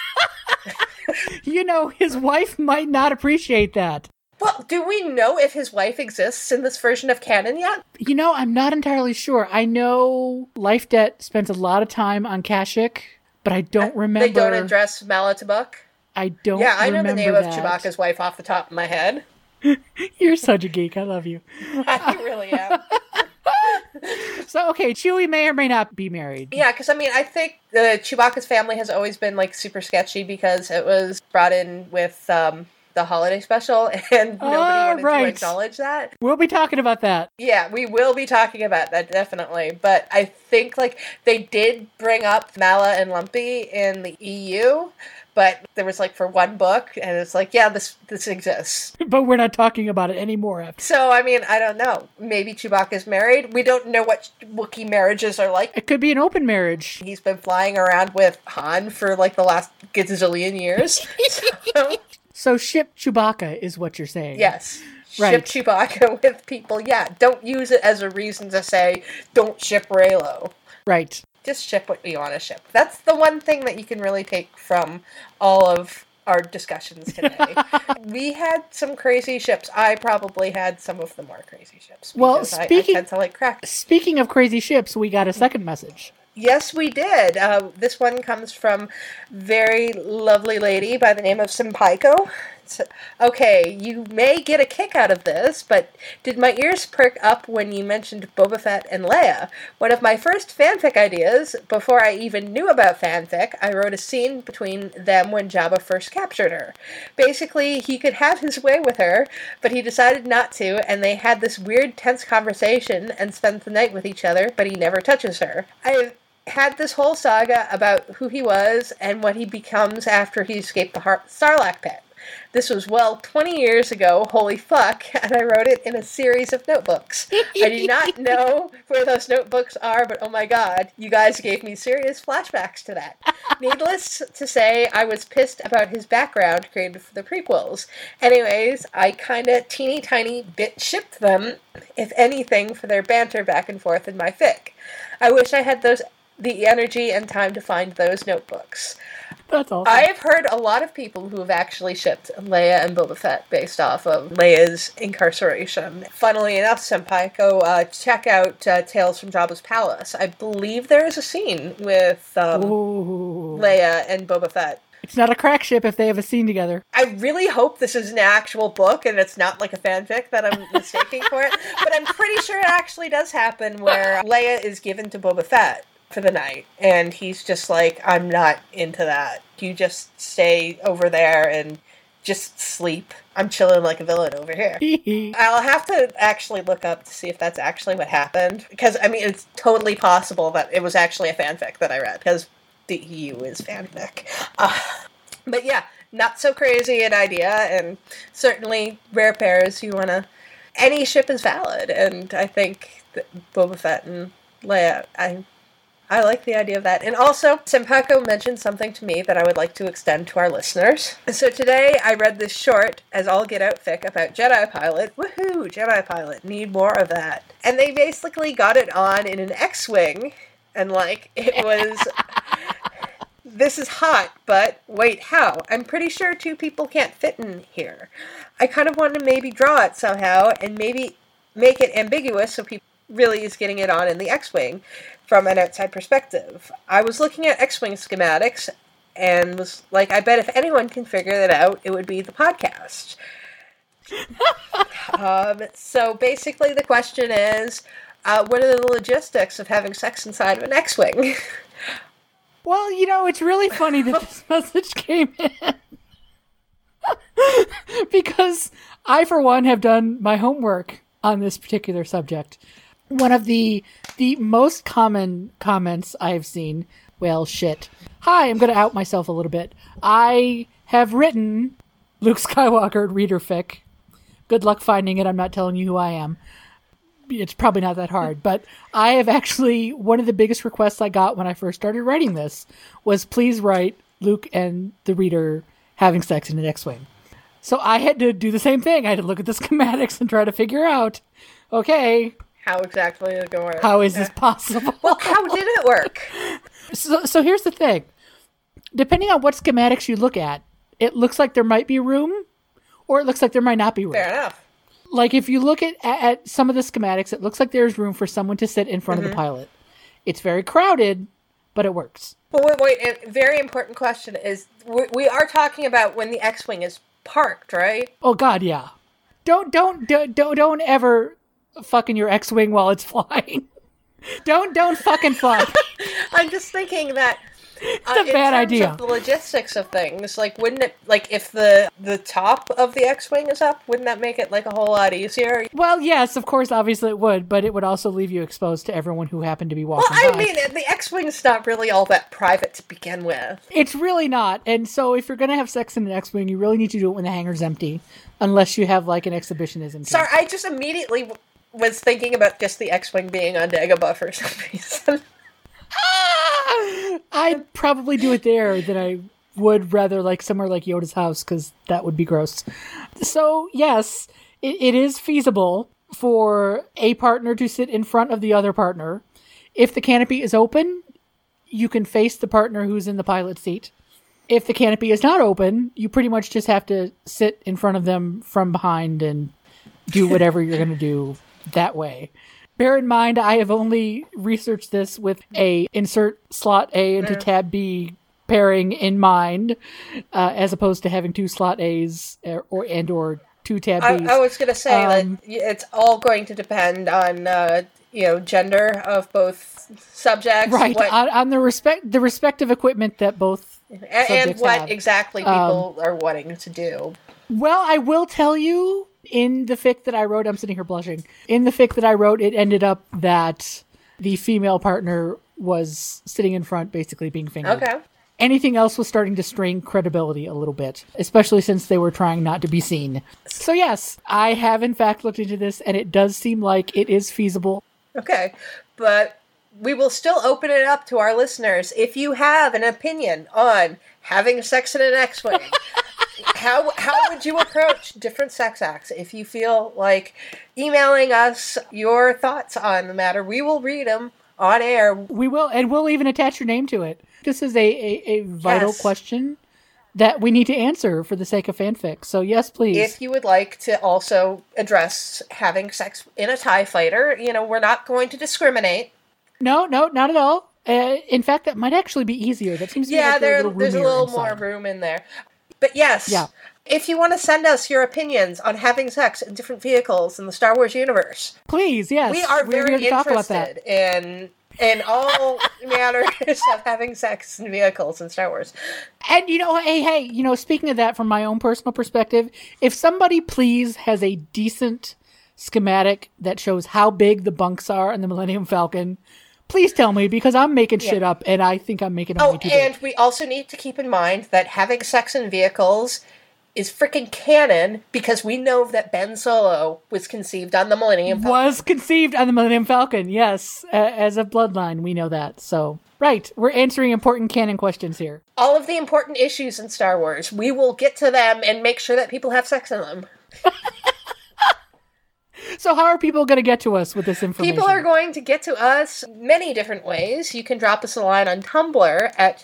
You know, his wife might not appreciate that. Well, do we know if his wife exists in this version of canon yet? You know, I'm not entirely sure. I know Life Debt spends a lot of time on Kashyyyk, but I don't remember. They don't address Malla T'Buck? I don't remember. Yeah, I know the name of that. Chewbacca's wife off the top of my head. You're such a geek. I love you. I really am. So, okay, Chewie may or may not be married. Yeah, because, I mean, I think Chewbacca's family has always been, like, super sketchy because it was brought in with the holiday special, and nobody wanted to acknowledge that. We'll be talking about that. Yeah, we will be talking about that, definitely. But I think, like, they did bring up Malla and Lumpy in the EU, but there was, like, for one book, and it's like, yeah, this exists. But we're not talking about it anymore. So, I mean, I don't know. Maybe Chewbacca's married. We don't know what Wookiee marriages are like. It could be an open marriage. He's been flying around with Han for, like, the last gazillion years. So ship Chewbacca is what you're saying. Yes. Right. Ship Chewbacca with people. Yeah, don't use it as a reason to say, don't ship Reylo. Right. Just ship what you want to ship. That's the one thing that you can really take from all of our discussions today. We had some crazy ships. I probably had some of the more crazy ships. Well, I tend to like crack. Speaking of crazy ships, we got a second message. Yes, we did. This one comes from very lovely lady by the name of Simpaiko. Okay, you may get a kick out of this, but did my ears perk up when you mentioned Boba Fett and Leia? One of my first fanfic ideas, before I even knew about fanfic, I wrote a scene between them when Jabba first captured her. Basically, he could have his way with her, but he decided not to, and they had this weird, tense conversation and spent the night with each other, but he never touches her. I had this whole saga about who he was and what he becomes after he escaped the Sarlacc pit. This was, 20 years ago, holy fuck, and I wrote it in a series of notebooks. I do not know where those notebooks are, but oh my god, you guys gave me serious flashbacks to that. Needless to say, I was pissed about his background created for the prequels. Anyways, I kinda teeny tiny bit shipped them, if anything, for their banter back and forth in my fic. I wish I had the energy and time to find those notebooks. That's awesome. I have heard a lot of people who have actually shipped Leia and Boba Fett based off of Leia's incarceration. Funnily enough, Senpai, go check out Tales from Jabba's Palace. I believe there is a scene with Leia and Boba Fett. It's not a crack ship if they have a scene together. I really hope this is an actual book and it's not like a fanfic that I'm mistaking for it. But I'm pretty sure it actually does happen where Leia is given to Boba Fett for the night. And he's just like, I'm not into that. You just stay over there and just sleep. I'm chilling like a villain over here. I'll have to actually look up to see if that's actually what happened. Because, I mean, it's totally possible that it was actually a fanfic that I read. Because the EU is fanfic. But yeah, not so crazy an idea, and certainly rare pairs you want to... Any ship is valid, and I think that Boba Fett and Leia, I like the idea of that. And also, Senpako mentioned something to me that I would like to extend to our listeners. So today I read this short, as all get out fic, about Jedi Pilot. Woohoo, Jedi Pilot, need more of that. And they basically got it on in an X-Wing, and like, it was... This is hot, but wait, how? I'm pretty sure 2 people can't fit in here. I kind of want to maybe draw it somehow and maybe make it ambiguous so people really is getting it on in the X-Wing from an outside perspective. I was looking at X-Wing schematics and was like, I bet if anyone can figure that out, it would be the podcast. So basically the question is, what are the logistics of having sex inside of an X-Wing? Well, you know, it's really funny that this message came in. Because I, for one, have done my homework on this particular subject. One of the most common comments I've seen, well, shit. Hi, I'm going to out myself a little bit. I have written Luke Skywalker reader fic. Good luck finding it. I'm not telling you who I am. It's probably not that hard, but I have actually, one of the biggest requests I got when I first started writing this was, please write Luke and the reader having sex in an X-Wing. So I had to do the same thing. I had to look at the schematics and try to figure out, okay, how exactly is it going to work? How is this possible? Well, how did it work? So here's the thing. Depending on what schematics you look at, it looks like there might be room, or it looks like there might not be room. Fair enough. Like, if you look at some of the schematics, it looks like there's room for someone to sit in front of the pilot. It's very crowded, but it works. But wait, a very important question is, we are talking about when the X-Wing is parked, right? Oh, God, yeah. Don't ever fuck in your X-Wing while it's flying. Don't fucking fly. I'm just thinking that it's a bad idea. Of the logistics of things, like, wouldn't it, like, if the top of the X-Wing is up, wouldn't that make it, like, a whole lot easier? Well, yes, of course, obviously it would, but it would also leave you exposed to everyone who happened to be walking by. Well, I mean, the X-Wing's not really all that private to begin with. It's really not, and so if you're gonna have sex in an X-Wing, you really need to do it when the hangar's empty, unless you have, like, an exhibitionism. Sorry, I just immediately was thinking about just the X-Wing being on Dagobah for some reason. I'd probably do it there than I would rather like somewhere like Yoda's house, because that would be gross. So yes, it is feasible for a partner to sit in front of the other partner. If the canopy is open, you can face the partner who's in the pilot seat. If the canopy is not open, you pretty much just have to sit in front of them from behind and do whatever you're going to do that way. Bear in mind, I have only researched this with a insert slot A into tab B pairing in mind, as opposed to having 2 slot A's or 2 tab B's. I was going to say that it's all going to depend on gender of both subjects, right? On the respective equipment that both and what have. Exactly people are wanting to do. Well, I will tell you. In the fic that I wrote, I'm sitting here blushing. In the fic that I wrote, it ended up that the female partner was sitting in front, basically being fingered. Okay. Anything else was starting to strain credibility a little bit, especially since they were trying not to be seen. So yes, I have in fact looked into this, and it does seem like it is feasible. Okay, but we will still open it up to our listeners. If you have an opinion on having sex in an X-Wing, how would you approach different sex acts? If you feel like emailing us your thoughts on the matter, we will read them on air. We will, and we'll even attach your name to it. This is a vital question that we need to answer for the sake of fanfic. So yes, please. If you would like to also address having sex in a TIE fighter, we're not going to discriminate. No, not at all. In fact, that might actually be easier. That seems to be like there's a little more room in there. But yes, if you want to send us your opinions on having sex in different vehicles in the Star Wars universe, please, yes, we're very interested in all manners of having sex in vehicles in Star Wars. And hey, speaking of that, from my own personal perspective, if somebody please has a decent schematic that shows how big the bunks are in the Millennium Falcon, please tell me, because I'm making shit up, and I think I'm making it way too big. And we also need to keep in mind that having sex in vehicles is freaking canon, because we know that Ben Solo was conceived on the Millennium Falcon. Yes. As a bloodline, we know that. So, right, we're answering important canon questions here. All of the important issues in Star Wars, we will get to them and make sure that people have sex in them. So how are people going to get to us with this information? People are going to get to us many different ways. You can drop us a line on Tumblr at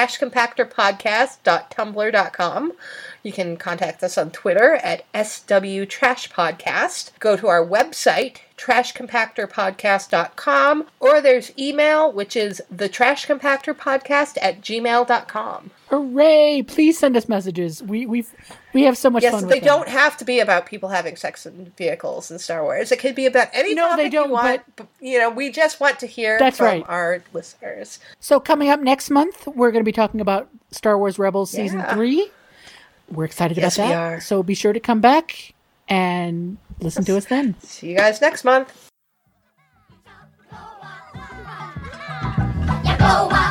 trashcompactorpodcast.tumblr.com. You can contact us on Twitter at swtrashpodcast. Go to our website, trashcompactorpodcast.com, or there's email, which is thetrashcompactorpodcast@gmail.com. Hooray! Please send us messages. We have so much fun with them. Yes, they don't have to be about people having sex in vehicles in Star Wars. It could be about any topic you want. But, we just want to hear from our listeners. So coming up next month, we're going to be talking about Star Wars Rebels Season 3. We're excited about that. We are. So be sure to come back and listen to us then. See you guys next month.